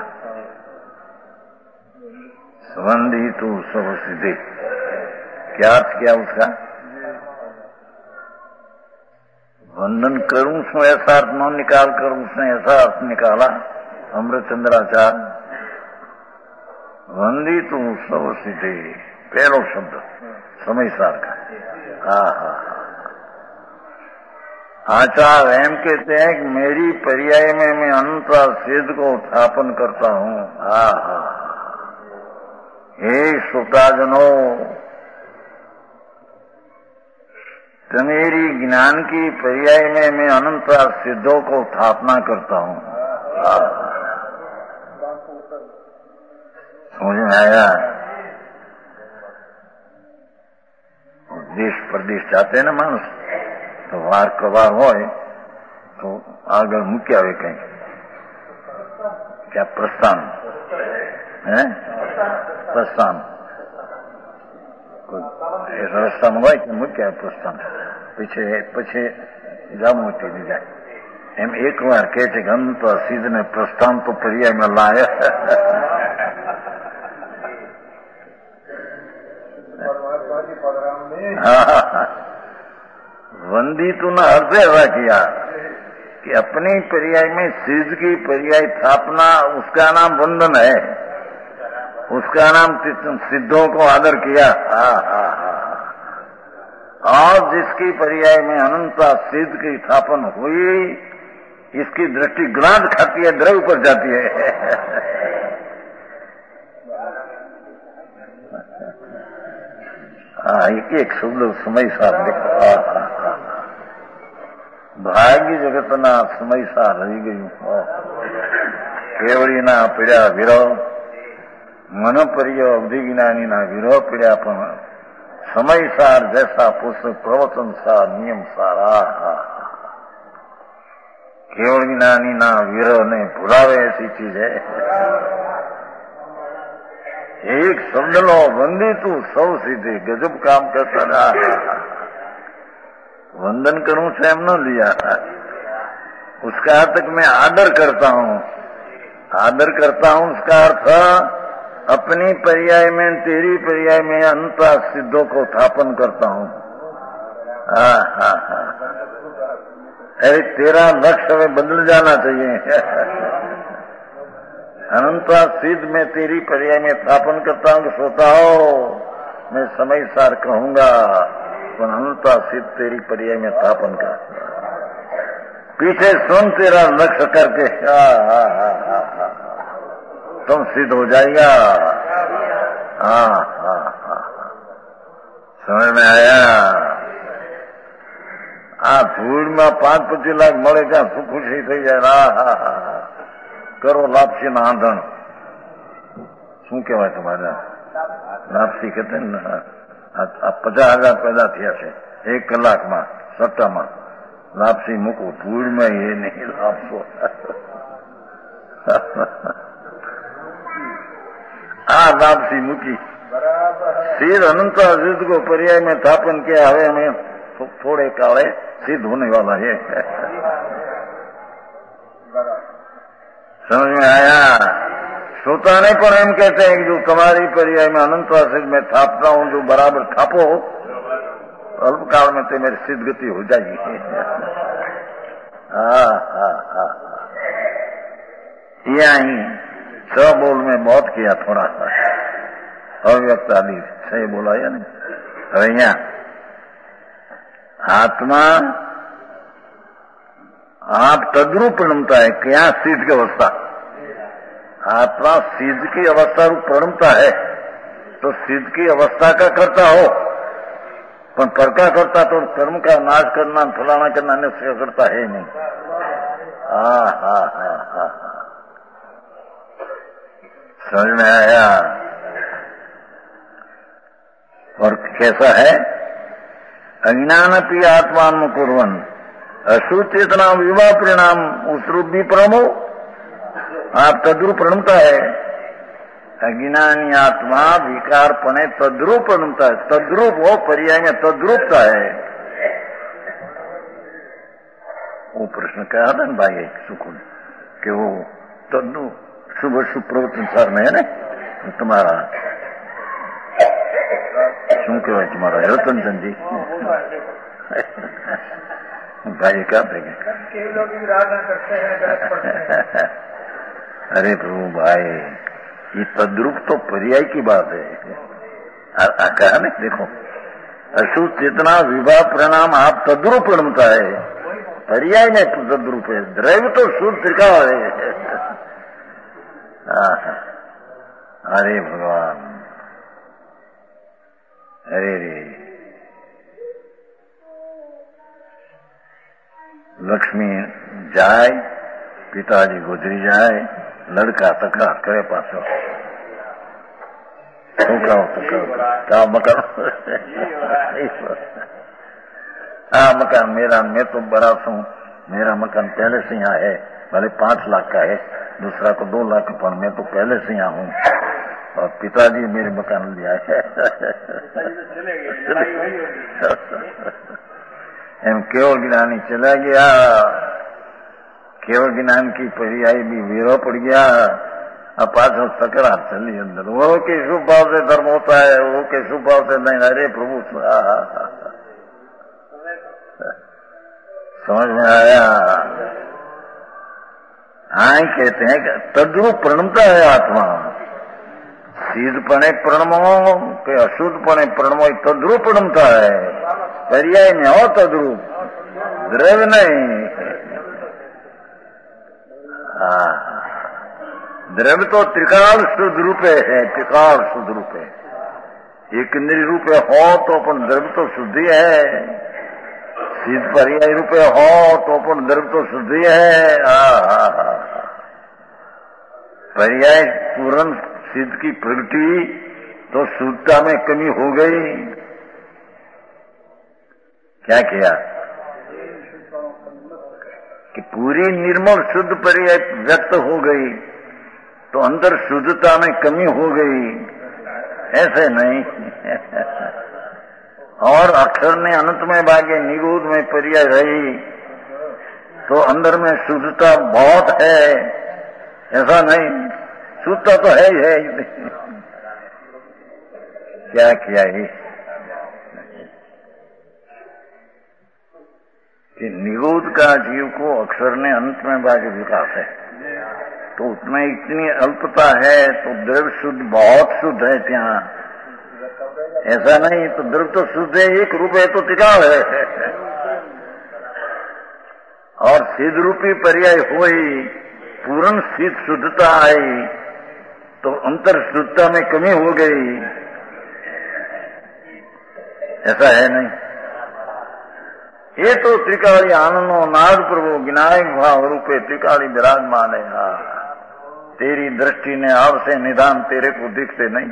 संबंधी तू सब सिद्धि। क्या अर्थ किया उसका? वंदन करूं उसमें ऐसा अर्थ न निकाल कर उसने ऐसा अर्थ निकाला अमृतचंद्राचार्य। वंदी तू सब सिद्धि पहलो शब्द समय सार का। हा हा आचार्य एम कहते हैं कि मेरी पर्याय में मैं अनंता सिद्ध को उत्थापन करता हूँ। हा हा हे श्रोताजनों, तो मेरी ज्ञान की पर्याय में मैं अनंता सिद्धों को स्थापना करता हूँ। समझ में आया? देश प्रदेश जाते हैं ना मानुष, तो वार कवार हो तो आगे मुक्या वे कहीं क्या प्रस्थान है? प्रस्थान रस्ता હોય કે મૂક્યા પ્રસ્થાન પીછે પછી જામોતી ની જાય એમ એક વાર કહે છે કે અંત સિદ્ધ ને પ્રસ્થાન તો પર્યાયમાં લાયા. वंदितु ने अर्थ ऐसा किया कि अपनी पर्याय में सिद्ध की पर्याय स्थापना उसका नाम वंदन है, उसका नाम सिद्धों को आदर किया। हा हा हा और जिसकी पर्याय में अनंता सिद्ध की स्थापन हुई इसकी दृष्टि ग्रांत खाती है, द्रव पर जाती है। हाँ एक एक शब्द समय सार देखो। भाग्य जगतना समय सार रही गयु केवड़ी ना पीड़ा विरह मन परियो अवधि ज्ञानी ना विरह पीड़ा पण समय सार जैसा पुरुष प्रवचन सार नियम सारा केवल ज्ञानी ना विरह ने भुलावे ऐसी चीज है। एक शब्द लो वंदी तू सौ सीधे गजब काम करता रहा। वंदन करूं स्वयं न लिया, उसका अर्थ मैं आदर करता हूं। आदर करता हूं उसका अर्थ अपनी पर्याय में तेरी पर्याय में अंता सिद्धों को स्थापन करता हूं। हाँ हाँ हाँ अरे तेरा लक्ष्य में बदल जाना चाहिए। अनंता सिद्ध में तेरी पर्याय में स्थापन करता हूं कि सोता हो मैं समय सार कहूंगा पर अनंता सिद्ध तेरी पर्याय में स्थापन कर पीछे सुन तेरा लक्ष्य करके हा हा हा हा हा तुम सिद्ध हो जाएगा। हाँ हाँ हाँ समझ में आया? आ धूल में पांच पच्चीस लाख મળે ત્યાં શું ખુશી થઈ જાય। હા હા હા કરો લાપસી ના આંધણ શું કહેવાય તમારે? લાપસી કહેते ને પચાસ હજાર પેદા થયા છે એક કલાકમાં સટ્ટામાં લાપસી મૂકો ધૂળમાં એ નહીં લાપસો। આ લાપસી મૂકી सिद्ध अनंत सिद्ध को पर्याय में स्थापन किया। हमें हमें थोड़े काले सिद्ध होने वाला है। समझ में आया? श्रोता नहीं पर हम कहते हैं कि जो तुम्हारी पर्याय में अनंत सिद्ध में थापता हूं जो बराबर थापो अल्पकाल में तो मेरी सिद्ध गति हो जाएगी। हाँ हाँ हाँ यही छ बोल में बहुत किया थोड़ा सा अव्यक्त आदि सही बोला या नहीं। હવે અહીંયા आत्मा आप तद्रूप प्रणमता है क्या सिद्ध की अवस्था? आत्मा सिद्ध की अवस्था रूप प्रणमता है तो सिद्ध की अवस्था का करता हो पर पर का करता तो कर्म का नाश करना फलाना करना निश्चय करता है नहीं। हा हा हा हा समझ में आया? और कैसा है? अज्ञानपि आत्मान कुर्वन् अशुचेतना विवाह परिणाम उस रूप भी प्रणमो आप तद्रूप प्रणमता है। अज्ञानी आत्मा विकारपणे तद्रूप बनता है, तद्रूप हो पर्याय में तद्रूपता है। वो प्रश्न कहा था ना भाई एक सुकून कि वो तद्रू सुबह सुप्रवचन सर में है ना तुम्हारा શું કહેવાય તમારા રતનચંદ जी भाई क्या देंगे? अरे प्रभु भाई ये तद्रूप तो पर्याय की बात है। कहा नहीं देखो अशुद्ध चेतना विवाह परिणाम आप तद्रूप बनता है, पर्याय में तद्रूप है, द्रव्य तो शुद्ध त्रिकाल है। अरे भगवान अरे रे लक्ष्मी जाए पिताजी गुजरी जाए लड़का तकरार करे पासो શું કહો क्या मकान हाँ मकान मेरा, मैं तो बड़ा हूँ, मेरा मकान पहले से यहाँ है, भले पांच लाख का है, दूसरा को दो लाख का, पर मैं तो पहले से यहाँ हूँ और पिताजी मेरे मकान लिया है। एम केवल ज्ञानी चला गया, केवल ज्ञान की पर्याय भी वीरो पड़ गया। अब पाछो तकरार चली अंदर, वो के शुभ भाव से धर्म होता है, वो के शुभ भाव से नहीं। अरे प्रभु समझ में आया? आए कहते हैं कि तद्रूप प्रणमता है आत्मा, सीधपणे प्रणमो के अशुद्धपणे प्रणमो तद्रूप प्रणमता है, पर्याय में हो तद्रूप, द्रव्य नहीं। द्रव्य तो त्रिकाल शुद्ध रूप है, त्रिकाल शुद्ध रूप है, एक इंद्रिय रूप हो तो अपन द्रव्य तो शुद्ध ही है, सिद्ध पर्याय रूप हो तो अपन द्रव्य तो शुद्ध ही है। पर्याय पूर्ण सिद्ध की प्रगति तो शुद्धता में कमी हो गई। क्या किया कि पूरी निर्मल शुद्ध पर्याय व्यक्त हो गई तो अंदर शुद्धता में कमी हो गई, ऐसे नहीं। और अक्षर ने अनंत में भागे निगूढ़ में पर्याय रही तो अंदर में शुद्धता बहुत है, ऐसा नहीं, शुद्धता तो है ही है। क्या किया ये कि निगूढ़ का जीव को अक्षर ने अंत में भागे विकास है, तो उसमें इतनी अल्पता है तो द्रव्य शुद्ध बहुत शुद्ध है ત્યાં, ऐसा नहीं। तो द्रव्य तो शुद्ध है, एक रूप है तो टिकाव है। और सिद्ध रूपी पर्याय हुई, पूर्ण सिद्ध शुद्धता आई तो अंतर शुद्धता में कमी हो गई, ऐसा है नहीं। ये तो त्रिकाली आनंदो नाद प्रभु विनायक भाव रूपे त्रिकाली विराजमान है। तेरी दृष्टि ने आपसे निदान तेरे को दिखते नहीं।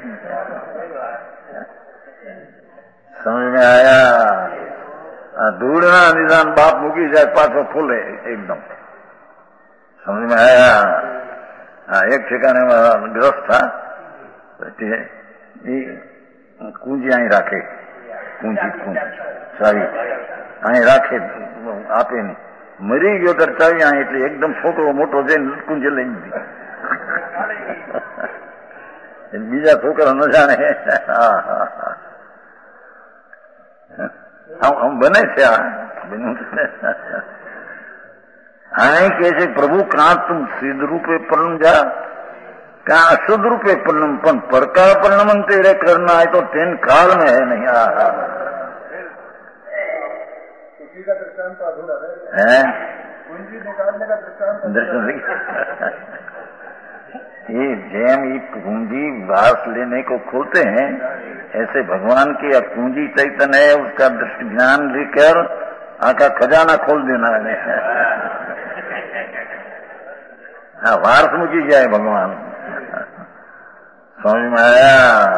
समझ में आया? ढूंढना निदान बाप मुकी जाए पाछो खुले एकदम। समझ में आया? हाँ, एक ठिकाने में ग्रस्त था, कुंजी आई राखे, कुंजी कुंजी सारी आई राखे आपे नहीं, मरी गयो तर चावी आई એટલે એકદમ છોકરો મોટો જઈને કુંજ લઈ દીધી। બીજા છોકરા ન જાણે हम बने थे आए कैसे प्रभु कहा तुम सिद्ध रूपे परिणम जा, कहा अशुद्ध रूपे परिणम, पण परकार परिणमन तेरे करना है तो तेन काल में है नहीं। का दृष्टांत तो अधूरा है, कुंजी निकालने का दृष्टांत ये जैम ये कुंजी वास लेने को खोलते हैं, ऐसे भगवान की कुंजी चैतन्य है, उसका दृष्टि ज्ञान लेकर आका खजाना खोल देना है। हाँ, वारस मुझी जाए भगवान। समझ में आया?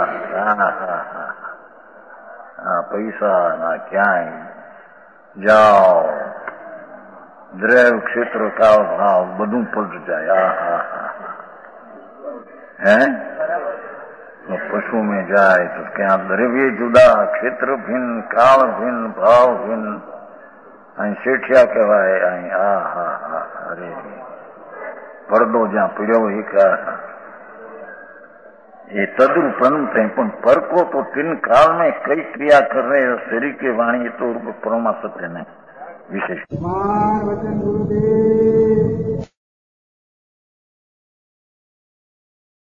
हाँ, पैसा ना क्या है, जाओ द्रव्य क्षेत्र का भाव बधु पलट जाए। है तो पशु में जाए तो क्या द्रव्य जुदा, क्षेत्र भिन्न, काल भिन्न, भाव भिन्न, અહીં શેઠિયા કહેવાય, અહીં આ હા હા અરે પડદો જ્યાં પીડ્યો એ કા ये तद्रूप अनंत है, पण पर को तो तीन काल में कई क्रिया कर रहे हैं शरीर के वाणी तो परमा सत्य नहीं विशेष।